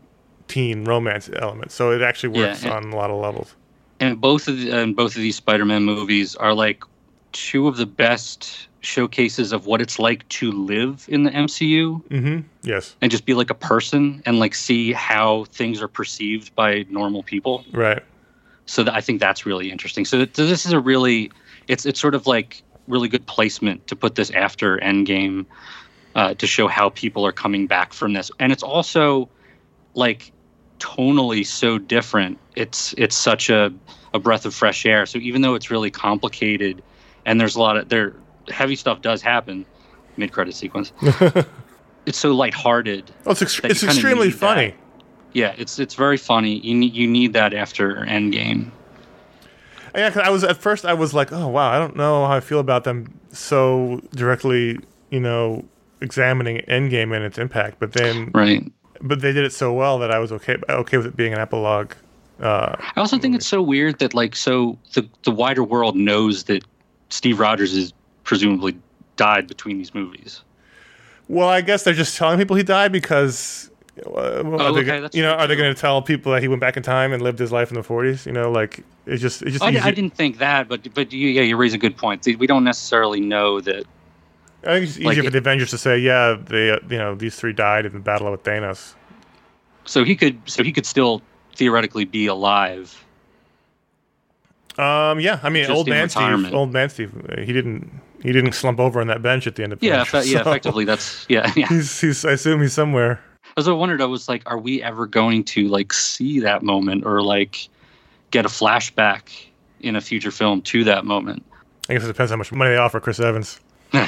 Speaker 5: teen romance element. So it actually works
Speaker 6: Yeah,
Speaker 5: on a lot of levels.
Speaker 6: And both of the, and both of these Spider-Man movies are like two of the best showcases of what it's like to live in the M C U.
Speaker 5: Mm-hmm. Yes.
Speaker 6: And just be like a person and like see how things are perceived by normal people.
Speaker 5: Right.
Speaker 6: So that, I think that's really interesting. So, th- so this is a really, it's it's sort of like really good placement to put this after Endgame uh, to show how people are coming back from this. And it's also like tonally so different. It's it's such a, a breath of fresh air. So even though it's really complicated and there's a lot of there heavy stuff does happen mid credit sequence. It's so lighthearted.
Speaker 5: Oh, it's ex- it's extremely funny.
Speaker 6: That. Yeah, it's it's very funny. You need you need that after Endgame.
Speaker 5: Yeah, 'cause I was at first I was like, oh wow, I don't know how I feel about them so directly, you know, examining Endgame and its impact. But then,
Speaker 6: right.
Speaker 5: But they did it so well that I was okay okay with it being an epilogue. Uh,
Speaker 6: I also think it's so weird that like so the the wider world knows that Steve Rogers is presumably died between these movies.
Speaker 5: Well, I guess they're just telling people he died because. Uh,
Speaker 6: oh,
Speaker 5: are they,
Speaker 6: okay, that's
Speaker 5: you know,
Speaker 6: true,
Speaker 5: are they
Speaker 6: too.
Speaker 5: going to tell people that he went back in time and lived his life in the forties? You know, like it's just it's just.
Speaker 6: I,
Speaker 5: easy.
Speaker 6: I didn't think that, but but you, yeah, you raise a good point. We don't necessarily know that.
Speaker 5: I think it's easier
Speaker 6: like
Speaker 5: for
Speaker 6: it,
Speaker 5: the Avengers to say, yeah, they, uh, you know, these three died in the battle with Thanos.
Speaker 6: So he could, so he could still theoretically be alive.
Speaker 5: Um, yeah, I mean,
Speaker 6: Just
Speaker 5: old
Speaker 6: in
Speaker 5: man Steve,
Speaker 6: retirement.
Speaker 5: old man Steve, uh, he didn't, he didn't slump over on that bench at the end of.
Speaker 6: Yeah,
Speaker 5: Punisher,
Speaker 6: effe- yeah.
Speaker 5: so
Speaker 6: Effectively, that's yeah, yeah.
Speaker 5: He's, he's, I assume he's somewhere.
Speaker 6: As I wondered, I was like, are we ever going to like see that moment or like get a flashback in a future film to that moment?
Speaker 5: I guess it depends how much money they offer Chris Evans.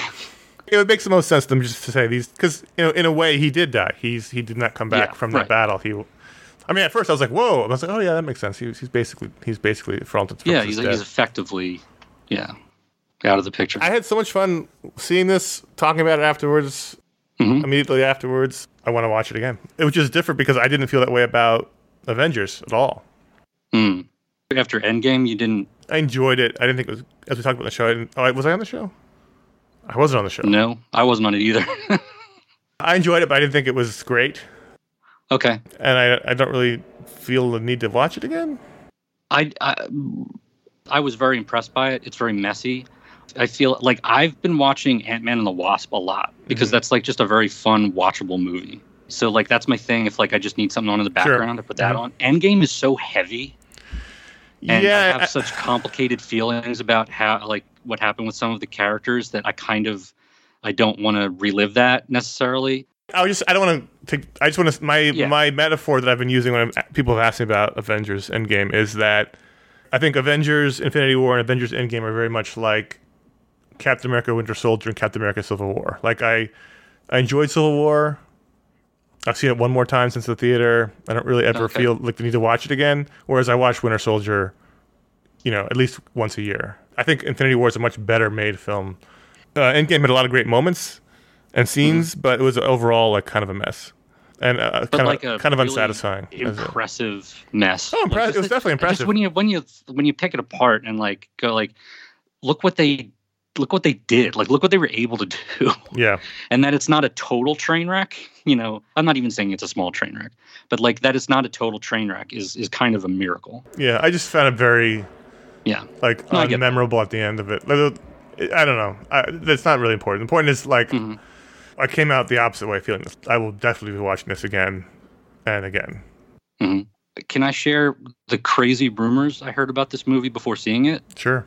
Speaker 5: It makes the most sense to them just to say these, because you know, in a way, he did die. He's he did not come back
Speaker 6: Yeah,
Speaker 5: from that
Speaker 6: right.
Speaker 5: battle. He, I mean, at first I was like, whoa. I was like, oh yeah, that makes sense. He was, he's basically he's basically for all intents and
Speaker 6: Yeah,
Speaker 5: purposes
Speaker 6: he's
Speaker 5: dead.
Speaker 6: he's effectively, yeah, out of the picture.
Speaker 5: I had so much fun seeing this, talking about it afterwards.
Speaker 6: Mhm.
Speaker 5: Immediately afterwards, I want to watch it again. It was just different because I didn't feel that way about Avengers at all.
Speaker 6: Mm. After Endgame, you didn't.
Speaker 5: I enjoyed it. I didn't think it was, as we talked about the show. I didn't, oh, was I on the show? I wasn't on the show.
Speaker 6: No, I wasn't on it either.
Speaker 5: I enjoyed it, but I didn't think it was great.
Speaker 6: Okay.
Speaker 5: And I, I don't really feel the need to watch it again.
Speaker 6: I, I I was very impressed by it. It's very messy. I feel like I've been watching Ant-Man and the Wasp a lot because
Speaker 5: Mhm.
Speaker 6: that's like just a very fun, watchable movie. So like that's my thing. If like I just need something on in the background, I put that
Speaker 5: Mhm.
Speaker 6: on. Endgame is so heavy, and
Speaker 5: yeah,
Speaker 6: I have
Speaker 5: I-
Speaker 6: such complicated feelings about how like what happened with some of the characters that I kind of I don't want to relive that necessarily.
Speaker 5: I was just I don't want to take. I just want to my
Speaker 6: Yeah.
Speaker 5: my metaphor that I've been using when I'm, people have asked me about Avengers Endgame is that I think Avengers Infinity War and Avengers Endgame are very much like Captain America Winter Soldier and Captain America Civil War. Like I I enjoyed Civil War. I've seen it one more time since the theater. I don't really ever
Speaker 6: Okay.
Speaker 5: feel like the need to watch it again. Whereas I watch Winter Soldier, you know, at least once a year. I think Infinity War is a much better made film. Uh, Endgame had a lot of great moments and scenes,
Speaker 6: Mm-hmm.
Speaker 5: but it was overall like kind of a mess and uh,
Speaker 6: But
Speaker 5: kind
Speaker 6: like
Speaker 5: of
Speaker 6: a
Speaker 5: kind of
Speaker 6: really
Speaker 5: unsatisfying. as a-
Speaker 6: impressive mess.
Speaker 5: Oh, impre-
Speaker 6: Like,
Speaker 5: it was
Speaker 6: just-
Speaker 5: definitely
Speaker 6: just
Speaker 5: impressive.
Speaker 6: when you when you when you pick it apart and like go like, look what they look what they did. Like look what they were able to do.
Speaker 5: Yeah,
Speaker 6: And that it's not a total train wreck. You know, I'm not even saying it's a small train wreck, but like that it's not a total train wreck is is kind of a miracle.
Speaker 5: yeah. I just found it very
Speaker 6: Yeah.
Speaker 5: like
Speaker 6: No, I get that.
Speaker 5: unmemorable at the end of it. Like, I don't know. I, that's not really important. The point is like
Speaker 6: Mm-hmm.
Speaker 5: I came out the opposite way, feeling this. I will definitely be watching this again and again.
Speaker 6: hmm Can I share the crazy rumors I heard about this movie before seeing it?
Speaker 5: Sure.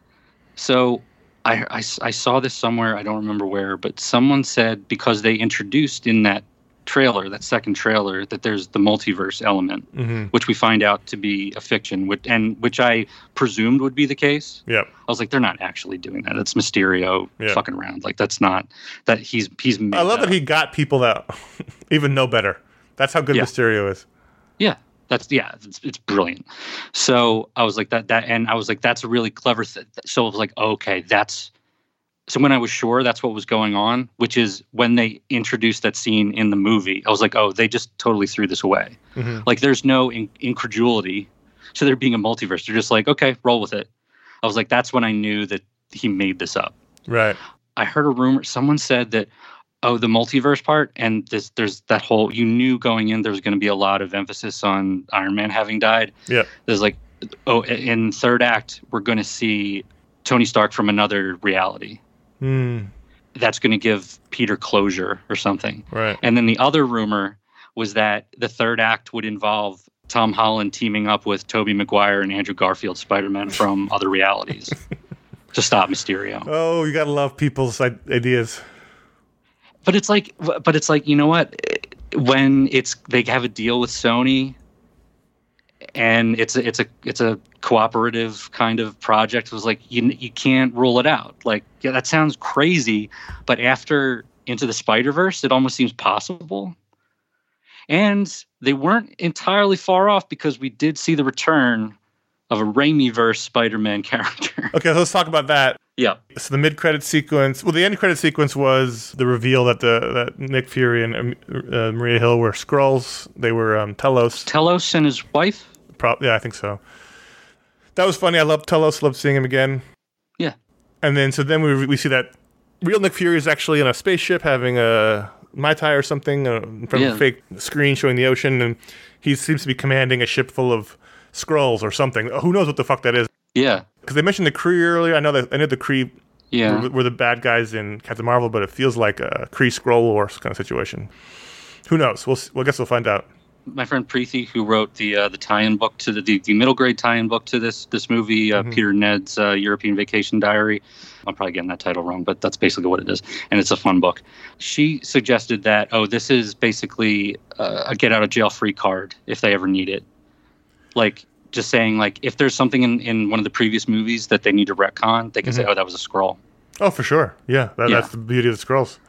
Speaker 6: So I, I, I saw this somewhere, I don't remember where, but someone said because they introduced in that trailer, that second trailer, that there's the multiverse element,
Speaker 5: Mm-hmm.
Speaker 6: which we find out to be a fiction, which, and which I presumed would be the case.
Speaker 5: Yep.
Speaker 6: I was like, they're not actually doing that. It's Mysterio
Speaker 5: Yeah.
Speaker 6: fucking around. Like that's not that he's he's. Made
Speaker 5: I love that
Speaker 6: up.
Speaker 5: he got people that even know better. That's how good
Speaker 6: Yeah.
Speaker 5: Mysterio is.
Speaker 6: Yeah, that's yeah, it's, it's brilliant. So I was like that that, and I was like, that's a really clever. Th-. So I was like, okay, that's. So when I was sure that's what was going on, which is when they introduced that scene in the movie, I was like, oh, they just totally threw this away.
Speaker 5: Mm-hmm.
Speaker 6: Like there's no in- incredulity to there being a multiverse. They're just like, okay, roll with it. I was like, that's when I knew that he made this up.
Speaker 5: Right.
Speaker 6: I heard a rumor. Someone said that Oh, the multiverse part, and this there's that whole. You knew going in there was going to be a lot of emphasis on Iron Man having died.
Speaker 5: Yeah,
Speaker 6: there's like, oh, in third act we're going to see Tony Stark from another reality.
Speaker 5: Hmm.
Speaker 6: That's going to give Peter closure or something.
Speaker 5: Right.
Speaker 6: And then the other rumor was that the third act would involve Tom Holland teaming up with Tobey Maguire and Andrew Garfield Spider-Man from other realities to stop Mysterio.
Speaker 5: Oh, you gotta love people's ideas.
Speaker 6: But it's like, but it's like, you know what? When it's they have a deal with Sony, and it's a, it's a it's a cooperative kind of project. It was like you you can't rule it out. Like, yeah, that sounds crazy, but after Into the Spider-Verse, it almost seems possible. And they weren't entirely far off because we did see the return of a Raimi-verse Spider-Man character.
Speaker 5: Okay, so let's talk about that.
Speaker 6: Yeah.
Speaker 5: So the mid-credit sequence, well, the end-credit sequence was the reveal that the that Nick Fury and uh, Maria Hill were Skrulls. They were um, Telos.
Speaker 6: Telos and his wife?
Speaker 5: Pro- yeah, I think so. That was funny. I love Telos. Loved seeing him again.
Speaker 6: Yeah.
Speaker 5: And then, so then we we see that real Nick Fury is actually in a spaceship having a Mai Tai or something uh, in front
Speaker 6: Yeah.
Speaker 5: of a fake screen showing the ocean, and he seems to be commanding a ship full of Skrulls or something. Who knows what the fuck that is?
Speaker 6: Yeah.
Speaker 5: Because they mentioned the Kree earlier. I know that I know the Kree
Speaker 6: Yeah.
Speaker 5: were, were the bad guys in Captain Marvel, but it feels like a Kree Skrull Wars kind of situation. Who knows? We'll, s- well, I guess we'll find out.
Speaker 6: My friend Preeti, who wrote the uh, the tie-in book to the, the the middle grade tie-in book to this this movie, uh,
Speaker 5: Mhm.
Speaker 6: Peter Ned's uh, European Vacation Diary. I'm probably getting that title wrong, but that's basically what it is, and it's a fun book. She suggested that oh, this is basically uh, a get out of jail free card if they ever need it. Like just saying like if there's something in, in one of the previous movies that they need to retcon, they can say
Speaker 5: Mhm.
Speaker 6: oh that was a Skrull.
Speaker 5: Oh, for sure. Yeah, that,
Speaker 6: Yeah.
Speaker 5: that's the beauty of the Skrulls.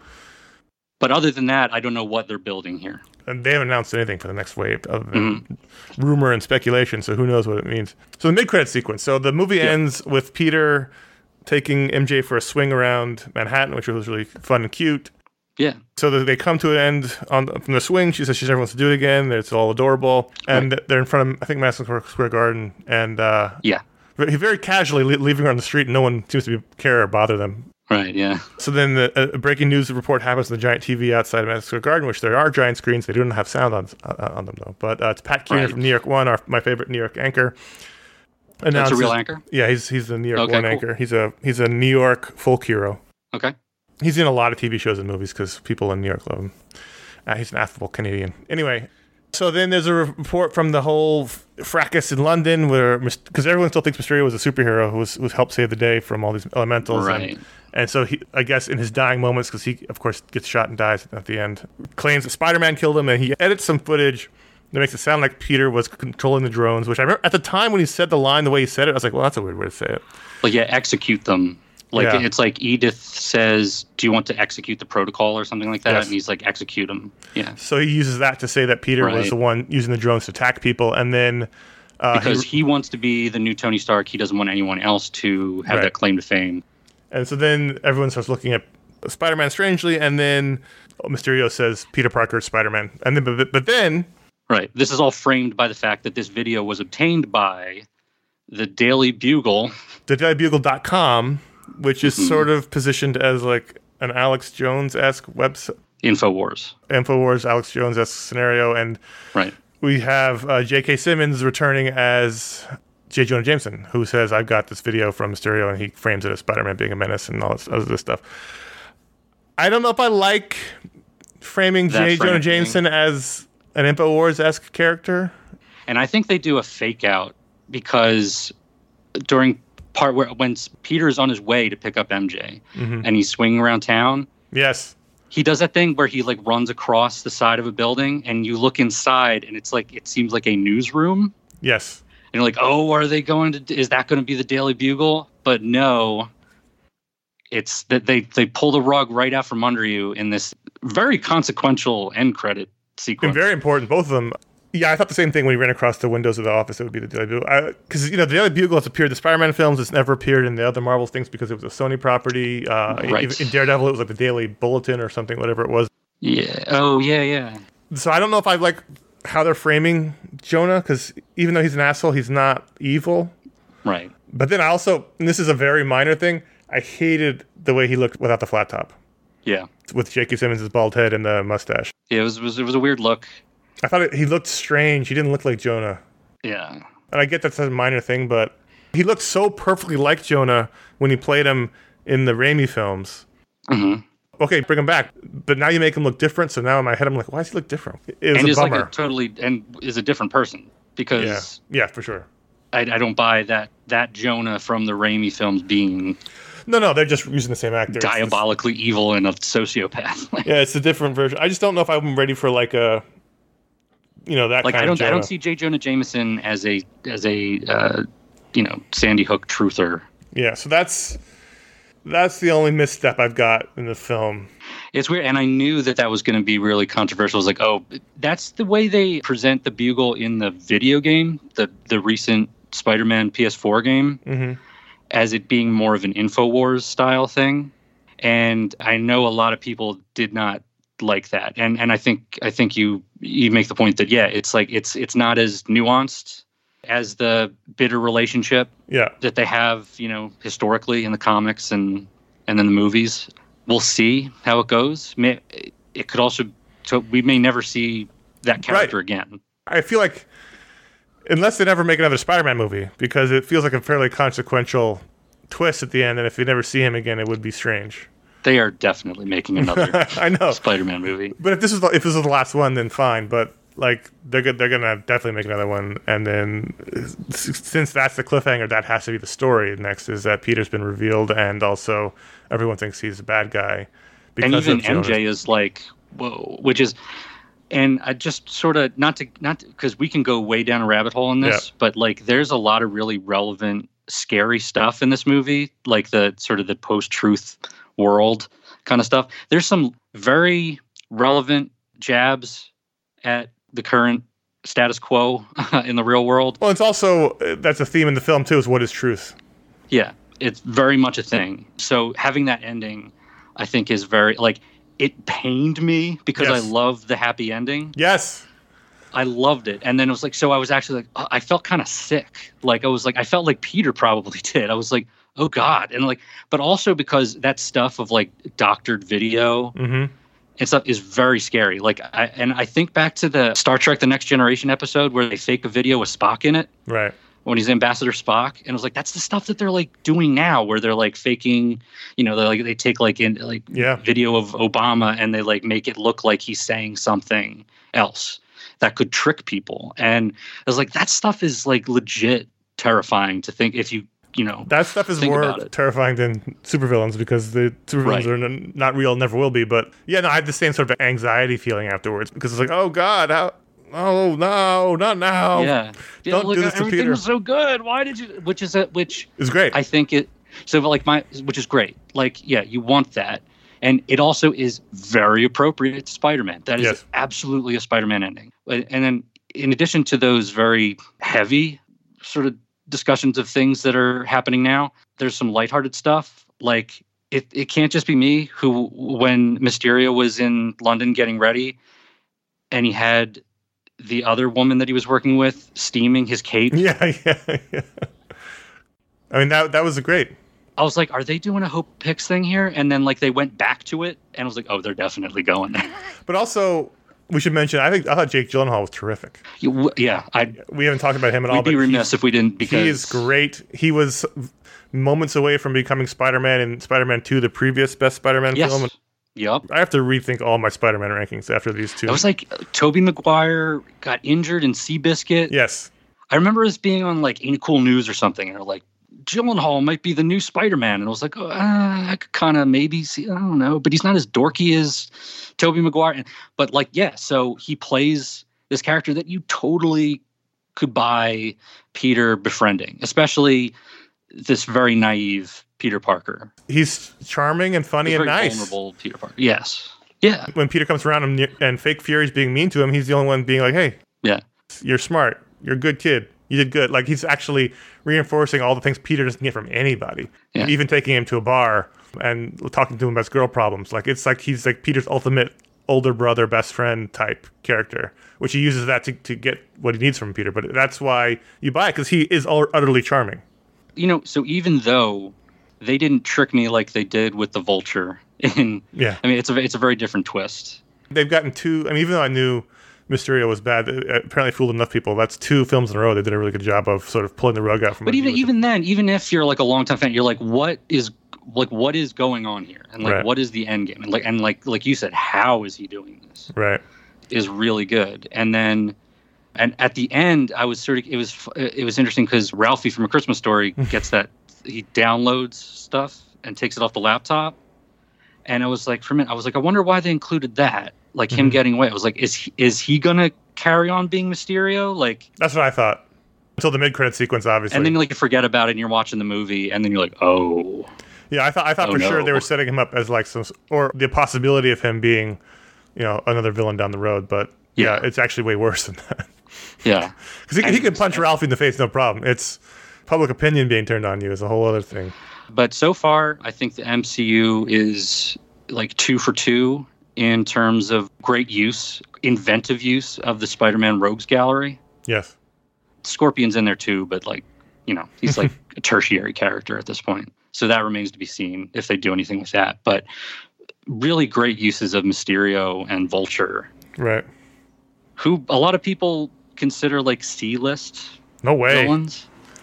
Speaker 6: But other than that, I don't know what they're building here.
Speaker 5: And they haven't announced anything for the next wave other than
Speaker 6: Mm-hmm.
Speaker 5: rumor and speculation, so who knows what it means. So the mid-credit sequence. So the movie ends with Peter taking M J for a swing around Manhattan, which was really fun and cute.
Speaker 6: Yeah.
Speaker 5: So that they come to an end on from the swing. She says she never wants to do it again. It's all adorable. And they're in front of, I think, Madison Square Garden. And uh,
Speaker 6: Yeah.
Speaker 5: he very casually le- leaving her on the street, and no one seems to be care or bother them.
Speaker 6: Right. Yeah.
Speaker 5: So then the, a breaking news report happens on the giant T V outside of Madison Square Garden, which there are giant screens. They don't have sound on uh, on them, though. But uh, it's Pat Keener
Speaker 6: Right.
Speaker 5: from New York One, our, my favorite New York anchor.
Speaker 6: That's a
Speaker 5: announces-
Speaker 6: real anchor?
Speaker 5: Yeah, he's he's the New York
Speaker 6: Okay,
Speaker 5: One
Speaker 6: cool.
Speaker 5: anchor. He's a he's a New York folk hero.
Speaker 6: Okay.
Speaker 5: He's in a lot of T V shows and movies because people in New York love him. Uh, he's an affable Canadian. Anyway, so then there's a report from the whole f- fracas in London where, because everyone still thinks Mysterio was a superhero who was, who helped save the day from all these elementals.
Speaker 6: Right.
Speaker 5: And, and so he, I guess in his dying moments, because he, of course, gets shot and dies at the end, claims that Spider-Man killed him, and he edits some footage that makes it sound like Peter was controlling the drones, which I remember at the time when he said the line the way he said it, I was like, well, that's a weird way to say it.
Speaker 6: Like, yeah, execute them. Like,
Speaker 5: Yeah.
Speaker 6: it's like Edith says, do you want to execute the protocol or something like that?
Speaker 5: Yes.
Speaker 6: And he's like, execute them. Yeah.
Speaker 5: So he uses that to say that Peter was
Speaker 6: Right.
Speaker 5: the one using the drones to attack people, and then uh,
Speaker 6: Because
Speaker 5: he,
Speaker 6: he wants to be the new Tony Stark. He doesn't want anyone else to have
Speaker 5: Right.
Speaker 6: that claim to fame.
Speaker 5: and so then everyone starts looking at Spider-Man strangely, and then Mysterio says Peter Parker is Spider-Man, and then but, but then
Speaker 6: Right. This is all framed by the fact that this video was obtained by the Daily Bugle.
Speaker 5: the daily bugle dot com, which is
Speaker 6: Mhm.
Speaker 5: sort of positioned as like an Alex Jones-esque website,
Speaker 6: InfoWars.
Speaker 5: InfoWars, Alex Jones-esque scenario, and
Speaker 6: Right.
Speaker 5: we have uh, J K. Simmons returning as J. Jonah Jameson, who says, I've got this video from Mysterio, and he frames it as Spider-Man being a menace and all this other stuff. I don't know if I like framing
Speaker 6: That
Speaker 5: J. Jonah
Speaker 6: framing.
Speaker 5: Jameson as an InfoWars-esque character.
Speaker 6: And I think they do a fake out because during part where when Peter's on his way to pick up M J
Speaker 5: Mhm.
Speaker 6: and he's swinging around town,
Speaker 5: Yes.
Speaker 6: he does that thing where he like runs across the side of a building and you look inside and it's like it seems like a newsroom
Speaker 5: Yes.
Speaker 6: and you're like, oh, are they going to? Is that going to be the Daily Bugle? But no, it's that they they pull the rug right out from under you in this very consequential end credit
Speaker 5: And
Speaker 6: sequence.
Speaker 5: very important, both of them. Yeah, I thought the same thing when we ran across the windows of the office. It would be the Daily Bugle. Because, you know, the Daily Bugle has appeared in the Spider-Man films. It's never appeared in the other Marvel things because it was a Sony property. Uh,
Speaker 6: Right.
Speaker 5: in, in Daredevil, it was like the Daily Bulletin or something, whatever it was.
Speaker 6: Yeah. Oh yeah, yeah.
Speaker 5: So I don't know if I like how they're framing Jonah, because even though he's an asshole, he's not evil.
Speaker 6: Right.
Speaker 5: But then I also, and this is a very minor thing, I hated the way he looked without the flat top.
Speaker 6: Yeah.
Speaker 5: With J K. Simmons' bald head and the mustache.
Speaker 6: Yeah, it was, it was, it was a weird look.
Speaker 5: I thought it, he looked strange. He didn't look like Jonah.
Speaker 6: Yeah.
Speaker 5: And I get that's a minor thing, but he looked so perfectly like Jonah when he played him in the Raimi films.
Speaker 6: Mm-hmm.
Speaker 5: Okay, bring him back. But now you make him look different, so now in my head I'm like, why does he look different? It was
Speaker 6: and
Speaker 5: a
Speaker 6: is
Speaker 5: bummer.
Speaker 6: like a totally and is a different person because
Speaker 5: yeah, yeah, for sure.
Speaker 6: I, I don't buy that that Jonah from the Raimi films being
Speaker 5: no, no, they're just using the same actor.
Speaker 6: diabolically it's, evil and a sociopath.
Speaker 5: Yeah, it's a different version. I just don't know if I'm ready for like a, you know, that
Speaker 6: like
Speaker 5: kind
Speaker 6: I don't
Speaker 5: of Jonah.
Speaker 6: I don't see J. Jonah Jameson as a as a uh, you know Sandy Hook truther.
Speaker 5: Yeah, so that's that's the only misstep I've got in the film.
Speaker 6: It's weird, and I knew that that was going to be really controversial. I was like, oh, that's the way they present the Bugle in the video game, the the recent Spider-Man P S four game,
Speaker 5: mm-hmm.
Speaker 6: as it being more of an InfoWars style thing. And I know a lot of people did not like that. And and I think I think you you make the point that yeah, it's like it's it's not as nuanced as the bitter relationship
Speaker 5: yeah.
Speaker 6: that they have, you know, historically in the comics and and then the movies. We'll see how it goes. May, it could also, so we may never see that character
Speaker 5: right.
Speaker 6: again.
Speaker 5: I feel like, unless they never make another Spider-Man movie, because it feels like a fairly consequential twist at the end, and if we never see him again, it would be strange.
Speaker 6: They are definitely making another
Speaker 5: I know.
Speaker 6: Spider-Man movie.
Speaker 5: But if this is the, if this is the last one, then fine. But like they're go- they're gonna definitely make another one, and then since that's the cliffhanger, that has to be the story. Next is that Peter's been revealed, and also everyone thinks he's a bad guy.
Speaker 6: And even M J is like, whoa, which is, and I just sort of not to not because we can go way down a rabbit hole in this,
Speaker 5: yeah.
Speaker 6: but like there's a lot of really relevant, scary stuff in this movie, like the sort of the post-truth world kind of stuff. There's some very relevant jabs at the current status quo in the real world.
Speaker 5: Well, it's also, that's a theme in the film too, is what is truth?
Speaker 6: Yeah, it's very much a thing. So having that ending, I think is very, like, it pained me because
Speaker 5: yes.
Speaker 6: I love the happy ending.
Speaker 5: Yes.
Speaker 6: I loved it. And then it was like, so I was actually like, I felt kind of sick. Like, I was like, I felt like Peter probably did. I was like, oh God. And like, but also because that stuff of like doctored video
Speaker 5: mm-hmm.
Speaker 6: and stuff is very scary. Like, I, and I think back to the Star Trek: The Next Generation episode where they fake a video with Spock in it.
Speaker 5: Right.
Speaker 6: When he's Ambassador Spock. And I was like, that's the stuff that they're like doing now, where they're like faking, you know, they like they take like in like
Speaker 5: yeah.
Speaker 6: video of Obama and they like make it look like he's saying something else that could trick people. And I was like, that stuff is like legit terrifying to think if you, you know,
Speaker 5: that stuff is more terrifying than supervillains because the supervillains right. are n- not real, never will be. But yeah, no, I had the same sort of anxiety feeling afterwards because it's like, oh God, how, oh no, not now.
Speaker 6: Yeah,
Speaker 5: don't
Speaker 6: yeah,
Speaker 5: do
Speaker 6: like,
Speaker 5: this to
Speaker 6: everything
Speaker 5: Peter.
Speaker 6: was so good. Why did you? Which is a which
Speaker 5: is great.
Speaker 6: I think it. So like my, which is great. Like yeah, you want that, and it also is very appropriate to Spider-Man. That is
Speaker 5: yes.
Speaker 6: absolutely a Spider-Man ending. And then in addition to those very heavy sort of discussions of things that are happening now, there's some lighthearted stuff. Like it, it can't just be me who, when Mysterio was in London getting ready, and he had the other woman that he was working with steaming his cape.
Speaker 5: Yeah, yeah, yeah. I mean, that that was great.
Speaker 6: I was like, are they doing a Hope Picks thing here? And then like they went back to it, and I was like, oh, they're definitely going there.
Speaker 5: But also, we should mention, I think I thought Jake Gyllenhaal was terrific.
Speaker 6: Yeah, I.
Speaker 5: We haven't talked about him at all.
Speaker 6: We'd be remiss if we didn't. Because
Speaker 5: he is great. He was moments away from becoming Spider-Man in Spider-Man two, the previous best Spider-Man
Speaker 6: yes.
Speaker 5: film.
Speaker 6: Yep.
Speaker 5: I have to rethink all my Spider-Man rankings after these two.
Speaker 6: It was like uh, Tobey Maguire got injured in Seabiscuit.
Speaker 5: Yes.
Speaker 6: I remember us being on like Ain't Cool News or something, and they're like, Gyllenhaal might be the new Spider-Man. And I was like, oh, uh, I could kind of maybe see, I don't know, but he's not as dorky as Tobey Maguire. But like, yeah, so he plays this character that you totally could buy Peter befriending, especially this very naive Peter Parker.
Speaker 5: He's charming and funny
Speaker 6: he's
Speaker 5: and
Speaker 6: very
Speaker 5: nice.
Speaker 6: Vulnerable Peter Parker. Yes. Yeah.
Speaker 5: When Peter comes around and, and fake Fury's being mean to him, he's the only one being like, hey,
Speaker 6: yeah,
Speaker 5: you're smart. You're a good kid. You did good. Like, he's actually reinforcing all the things Peter doesn't get from anybody.
Speaker 6: Yeah.
Speaker 5: Even taking him to a bar and talking to him about his girl problems. Like, it's like he's like Peter's ultimate older brother, best friend type character, which he uses that to, to get what he needs from Peter. But that's why you buy it, because he is utterly charming.
Speaker 6: You know, so even though they didn't trick me like they did with the Vulture In
Speaker 5: Yeah.
Speaker 6: I mean, it's a it's a very different twist.
Speaker 5: They've gotten two. I mean, even though I knew Mysterio was bad, it apparently fooled enough people. That's two films in a row. They did a really good job of sort of pulling the rug out from.
Speaker 6: But even even then, even if you're like a longtime fan, you're like, what is like what is going on here, and like
Speaker 5: Right.
Speaker 6: what is the end game, and like and like like you said, how is he doing this?
Speaker 5: Right.
Speaker 6: Is really good, and then. And at the end, I was sort of it was it was interesting because Ralphie from A Christmas Story gets that he downloads stuff and takes it off the laptop, and I was like, for a minute, I was like, I wonder why they included that, like him
Speaker 5: Mm-hmm.
Speaker 6: getting away. I was like, is he, is he gonna carry on being Mysterio? Like,
Speaker 5: That's what I thought until the mid-credit sequence, obviously.
Speaker 6: and then like you forget about it, and you're watching the movie, and then you're like, oh,
Speaker 5: yeah, I thought I thought
Speaker 6: Oh,
Speaker 5: for sure
Speaker 6: no.
Speaker 5: they were setting him up as like some, or the possibility of him being, you know, another villain down the road. But yeah,
Speaker 6: Yeah.
Speaker 5: it's actually way worse than that.
Speaker 6: yeah.
Speaker 5: Because he, he can punch Ralphie in the face, no problem. It's public opinion being turned on you is a whole other thing.
Speaker 6: But so far, I think the M C U is like two for two in terms of great use, inventive use of the Spider-Man Rogues Gallery.
Speaker 5: Yes.
Speaker 6: Scorpion's in there too, but like, you know, he's like a tertiary character at this point. So that remains to be seen if they do anything with that. But really great uses of Mysterio and Vulture,
Speaker 5: Right.
Speaker 6: who a lot of people consider like C-list
Speaker 5: No way.
Speaker 6: villains.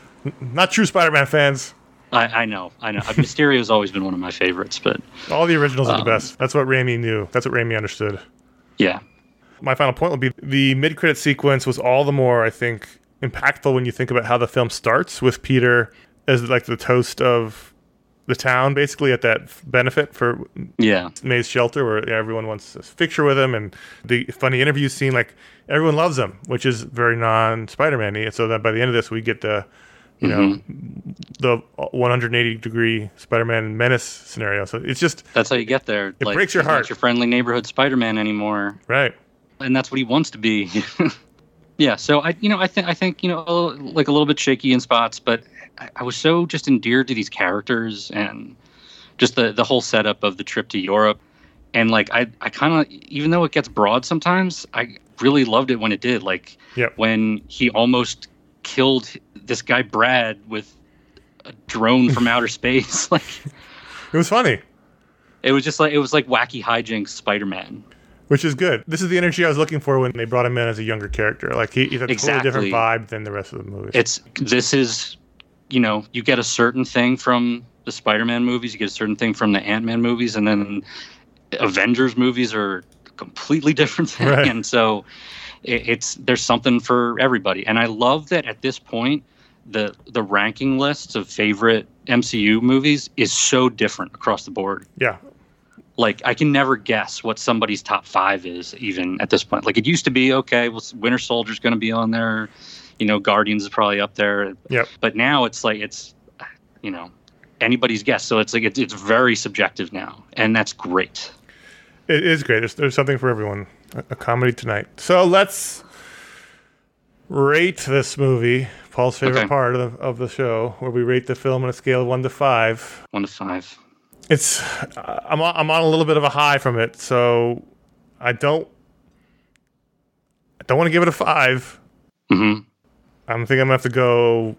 Speaker 5: Not true Spider-Man fans.
Speaker 6: I, I know, I know. Mysterio's always been one of my favorites, but
Speaker 5: All the originals are
Speaker 6: Um,
Speaker 5: the best. That's what Raimi knew. That's what Raimi understood.
Speaker 6: yeah.
Speaker 5: My final point will be the mid-credit sequence was all the more, I think, impactful when you think about how the film starts with Peter as like the toast of the town, basically at that benefit for
Speaker 6: Yeah.
Speaker 5: May's shelter, where everyone wants a picture with him, and the funny interview scene, like everyone loves him, which is very non-Spider-Man-y. And so that by the end of this, we get the, you know, the one hundred eighty degree Spider-Man menace scenario. So it's just
Speaker 6: That's how you get there.
Speaker 5: It breaks your
Speaker 6: he's not
Speaker 5: heart.
Speaker 6: your friendly neighborhood Spider-Man anymore.
Speaker 5: right.
Speaker 6: And that's what he wants to be. Yeah, so I, you know, I think I think you know, like a little bit shaky in spots, but I, I was so just endeared to these characters and just the the whole setup of the trip to Europe, and like I I kind of, even though it gets broad sometimes, I really loved it when it did. Like
Speaker 5: Yep.
Speaker 6: when he almost killed this guy Brad with a drone from outer space. Like
Speaker 5: It was funny,
Speaker 6: it was just like it was like wacky hijinks Spider-Man.
Speaker 5: which is good. This is the energy I was looking for when they brought him in as a younger character. Like he, he's a totally different
Speaker 6: Exactly.
Speaker 5: vibe than the rest of the movies.
Speaker 6: It's this is, you know, you get a certain thing from the Spider-Man movies, you get a certain thing from the Ant-Man movies, and then Avengers movies are a completely different thing.
Speaker 5: Right.
Speaker 6: And so it, it's there's something for everybody. And I love that at this point the the ranking lists of favorite M C U movies is so different across the board.
Speaker 5: yeah.
Speaker 6: Like I can never guess what somebody's top five is even at this point. Like it used to be, okay, well, Winter Soldier's going to be on there, you know, Guardians is probably up there.
Speaker 5: Yep.
Speaker 6: But now it's like it's, you know, anybody's guess. So it's like it's, it's very subjective now, and that's great.
Speaker 5: It is great. There's, there's something for everyone. A, a comedy tonight. So let's rate this movie, Paul's favorite
Speaker 6: Okay.
Speaker 5: part of the, of the show, where we rate the film on a scale of one to five.
Speaker 6: One to five.
Speaker 5: It's I'm on, I'm on a little bit of a high from it, so I don't I don't want to give it a five.
Speaker 6: Mm-hmm.
Speaker 5: I'm thinking I'm gonna have to go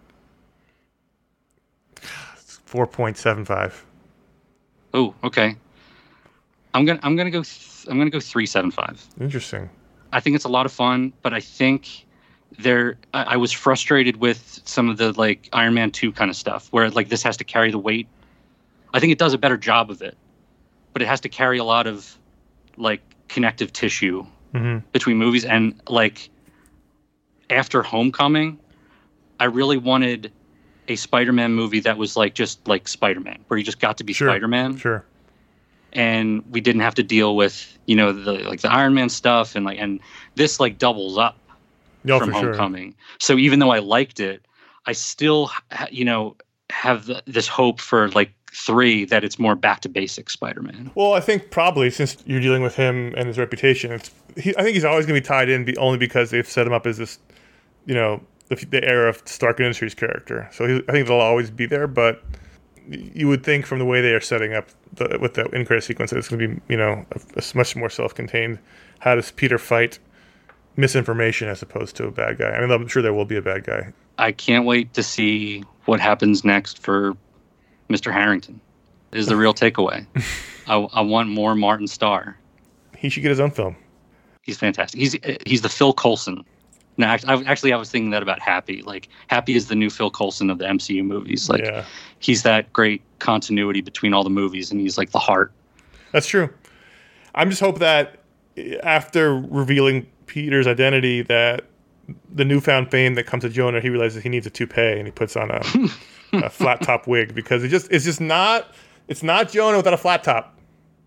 Speaker 5: four point seven five.
Speaker 6: Oh, okay. I'm gonna I'm gonna go th- I'm gonna go three seven five.
Speaker 5: Interesting.
Speaker 6: I think it's a lot of fun, but I think there I, I was frustrated with some of the like Iron Man two kind of stuff, where like this has to carry the weight. I think it does a better job of it, but it has to carry a lot of like connective tissue
Speaker 5: Mm-hmm.
Speaker 6: between movies. And like after Homecoming, I really wanted a Spider-Man movie that was like just like Spider-Man, where you just got to be
Speaker 5: Sure.
Speaker 6: Spider-Man,
Speaker 5: Sure.
Speaker 6: and we didn't have to deal with, you know, the like the Iron Man stuff, and like and this like doubles up
Speaker 5: No,
Speaker 6: from
Speaker 5: for sure.
Speaker 6: Homecoming. So even though I liked it, I still ha- you know have the, this hope for like three that it's more back to basics Spider-Man.
Speaker 5: Well, I think probably since you're dealing with him and his reputation, it's he, I think he's always going to be tied in be, only because they've set him up as this, you know, the, the era of Stark Industries character. So he, I think it'll always be there. But you would think from the way they are setting up the, with the in credit sequence, that it's going to be, you know, a, a much more self-contained. How does Peter fight misinformation as opposed to a bad guy? I mean, I'm sure there will be a bad guy.
Speaker 6: I can't wait to see what happens next for Mister Harrington. Is the real takeaway. I, I want more Martin Starr.
Speaker 5: He should get his own film.
Speaker 6: He's fantastic. He's he's the Phil Coulson. No, actually, actually, I was thinking that about Happy. Like, Happy is the new Phil Coulson of the M C U movies. Like,
Speaker 5: Yeah.
Speaker 6: he's that great continuity between all the movies, and he's like the heart.
Speaker 5: That's true. I'm just hope that after revealing Peter's identity, that the newfound fame that comes to Jonah, he realizes he needs a toupee and he puts on a, a flat top wig, because it just it's just not it's not Jonah without a flat top.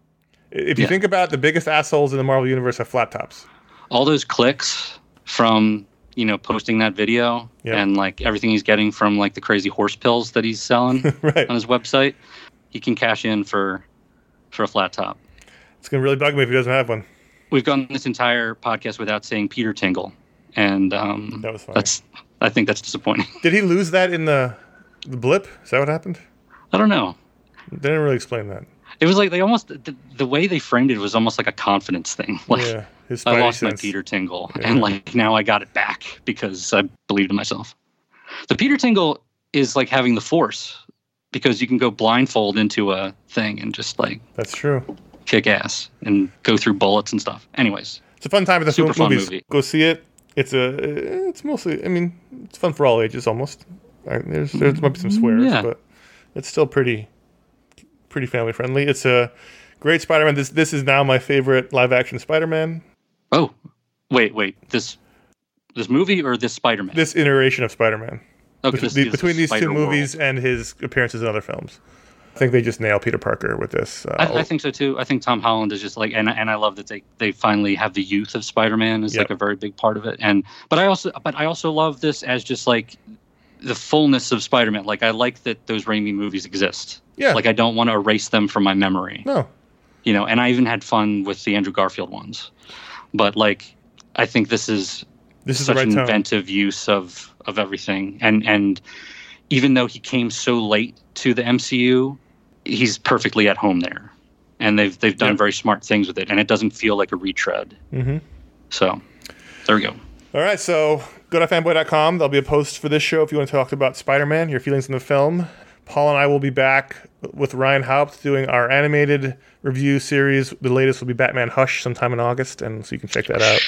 Speaker 5: If you
Speaker 6: Yeah.
Speaker 5: think about it, the biggest assholes in the Marvel universe have flat tops.
Speaker 6: All those clicks from, you know, posting that video
Speaker 5: Yeah.
Speaker 6: and like everything he's getting from like the crazy horse pills that he's selling
Speaker 5: Right.
Speaker 6: on his website, he can cash in for for a flat top.
Speaker 5: It's gonna really bug me if he doesn't have one.
Speaker 6: We've gone this entire podcast without saying Peter Tingle, and um,
Speaker 5: That was funny.
Speaker 6: that's I think that's disappointing.
Speaker 5: Did he lose that in the the blip? Is that what happened?
Speaker 6: I don't know.
Speaker 5: They didn't really explain that.
Speaker 6: It was like they almost the, the way they framed it was almost like a confidence thing. Like,
Speaker 5: Yeah, his
Speaker 6: I
Speaker 5: Spidey
Speaker 6: lost my
Speaker 5: sense.
Speaker 6: Peter Tingle,
Speaker 5: Yeah.
Speaker 6: and like now I got it back because I believed in myself. The Peter Tingle is like having the Force, because you can go blindfold into a thing and just like
Speaker 5: That's true.
Speaker 6: kick ass and go through bullets and stuff. Anyways,
Speaker 5: It's a fun time at the
Speaker 6: Super
Speaker 5: film
Speaker 6: fun
Speaker 5: movies.
Speaker 6: movie.
Speaker 5: Go see it. It's a. It's mostly. I mean, it's fun for all ages almost. Uh, There's there's might be some swears,
Speaker 6: Yeah.
Speaker 5: but it's still pretty, pretty family friendly. It's a great Spider-Man. This this is now my favorite live action Spider-Man.
Speaker 6: oh wait, wait, this this movie or this Spider-Man?
Speaker 5: This iteration of Spider-Man.
Speaker 6: okay,
Speaker 5: Bet-
Speaker 6: this
Speaker 5: the-
Speaker 6: is
Speaker 5: between these two
Speaker 6: Spider-World.
Speaker 5: movies and his appearances in other films, I think they just nail Peter Parker with this. Uh,
Speaker 6: I, I think so too. I think Tom Holland is just like, and and I love that they, they finally have the youth of Spider-Man is
Speaker 5: Yep.
Speaker 6: like a very big part of it. And but I also but I also love this as just like the fullness of Spider-Man. Like, I like that those Raimi movies exist.
Speaker 5: Yeah.
Speaker 6: Like, I don't want to erase them from my memory.
Speaker 5: no.
Speaker 6: You know, and I even had fun with the Andrew Garfield ones. But like, I think this is
Speaker 5: This is the
Speaker 6: such
Speaker 5: right
Speaker 6: an
Speaker 5: tone.
Speaker 6: inventive use of of everything. And and even though he came so late to the M C U, he's perfectly at home there. And they've they've done
Speaker 5: Yep.
Speaker 6: very smart things with it, and it doesn't feel like a retread.
Speaker 5: Mhm.
Speaker 6: So there we go.
Speaker 5: All right, so go to fanboy dot com. There'll be a post for this show if you want to talk about Spider-Man, your feelings in the film. Paul and I will be back with Ryan Haupt doing our animated review series. The latest will be Batman Hush sometime in August, and so you can check that out.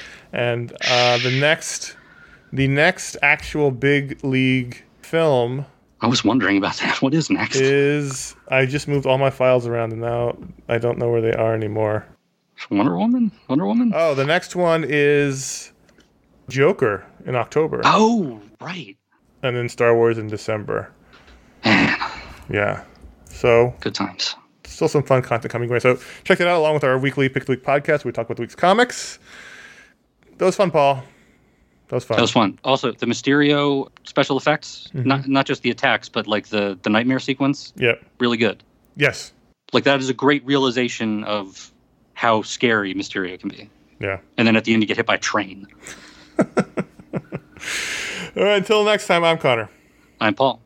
Speaker 5: And uh, the next, the next actual big league film
Speaker 6: I was wondering about that. What is next?
Speaker 5: is I just moved all my files around, and now I don't know where they are anymore.
Speaker 6: Wonder Woman? Wonder Woman?
Speaker 5: Oh, the next one is Joker in October.
Speaker 6: Oh, right.
Speaker 5: And then Star Wars in December.
Speaker 6: Man,
Speaker 5: Yeah. So
Speaker 6: good times.
Speaker 5: still some fun content coming your way. So check that out along with our weekly Pick the Week podcast where we talk about the week's comics. That was fun, Paul. That was fun.
Speaker 6: That was fun. Also, the Mysterio special effects,
Speaker 5: Mm-hmm.
Speaker 6: not not just the attacks, but like the, the nightmare sequence,
Speaker 5: Yep.
Speaker 6: really good.
Speaker 5: Yes.
Speaker 6: Like, that is a great realization of how scary Mysterio can be.
Speaker 5: Yeah.
Speaker 6: And then at the end, you get hit by a train.
Speaker 5: All right. Until next time, I'm Connor.
Speaker 6: I'm Paul.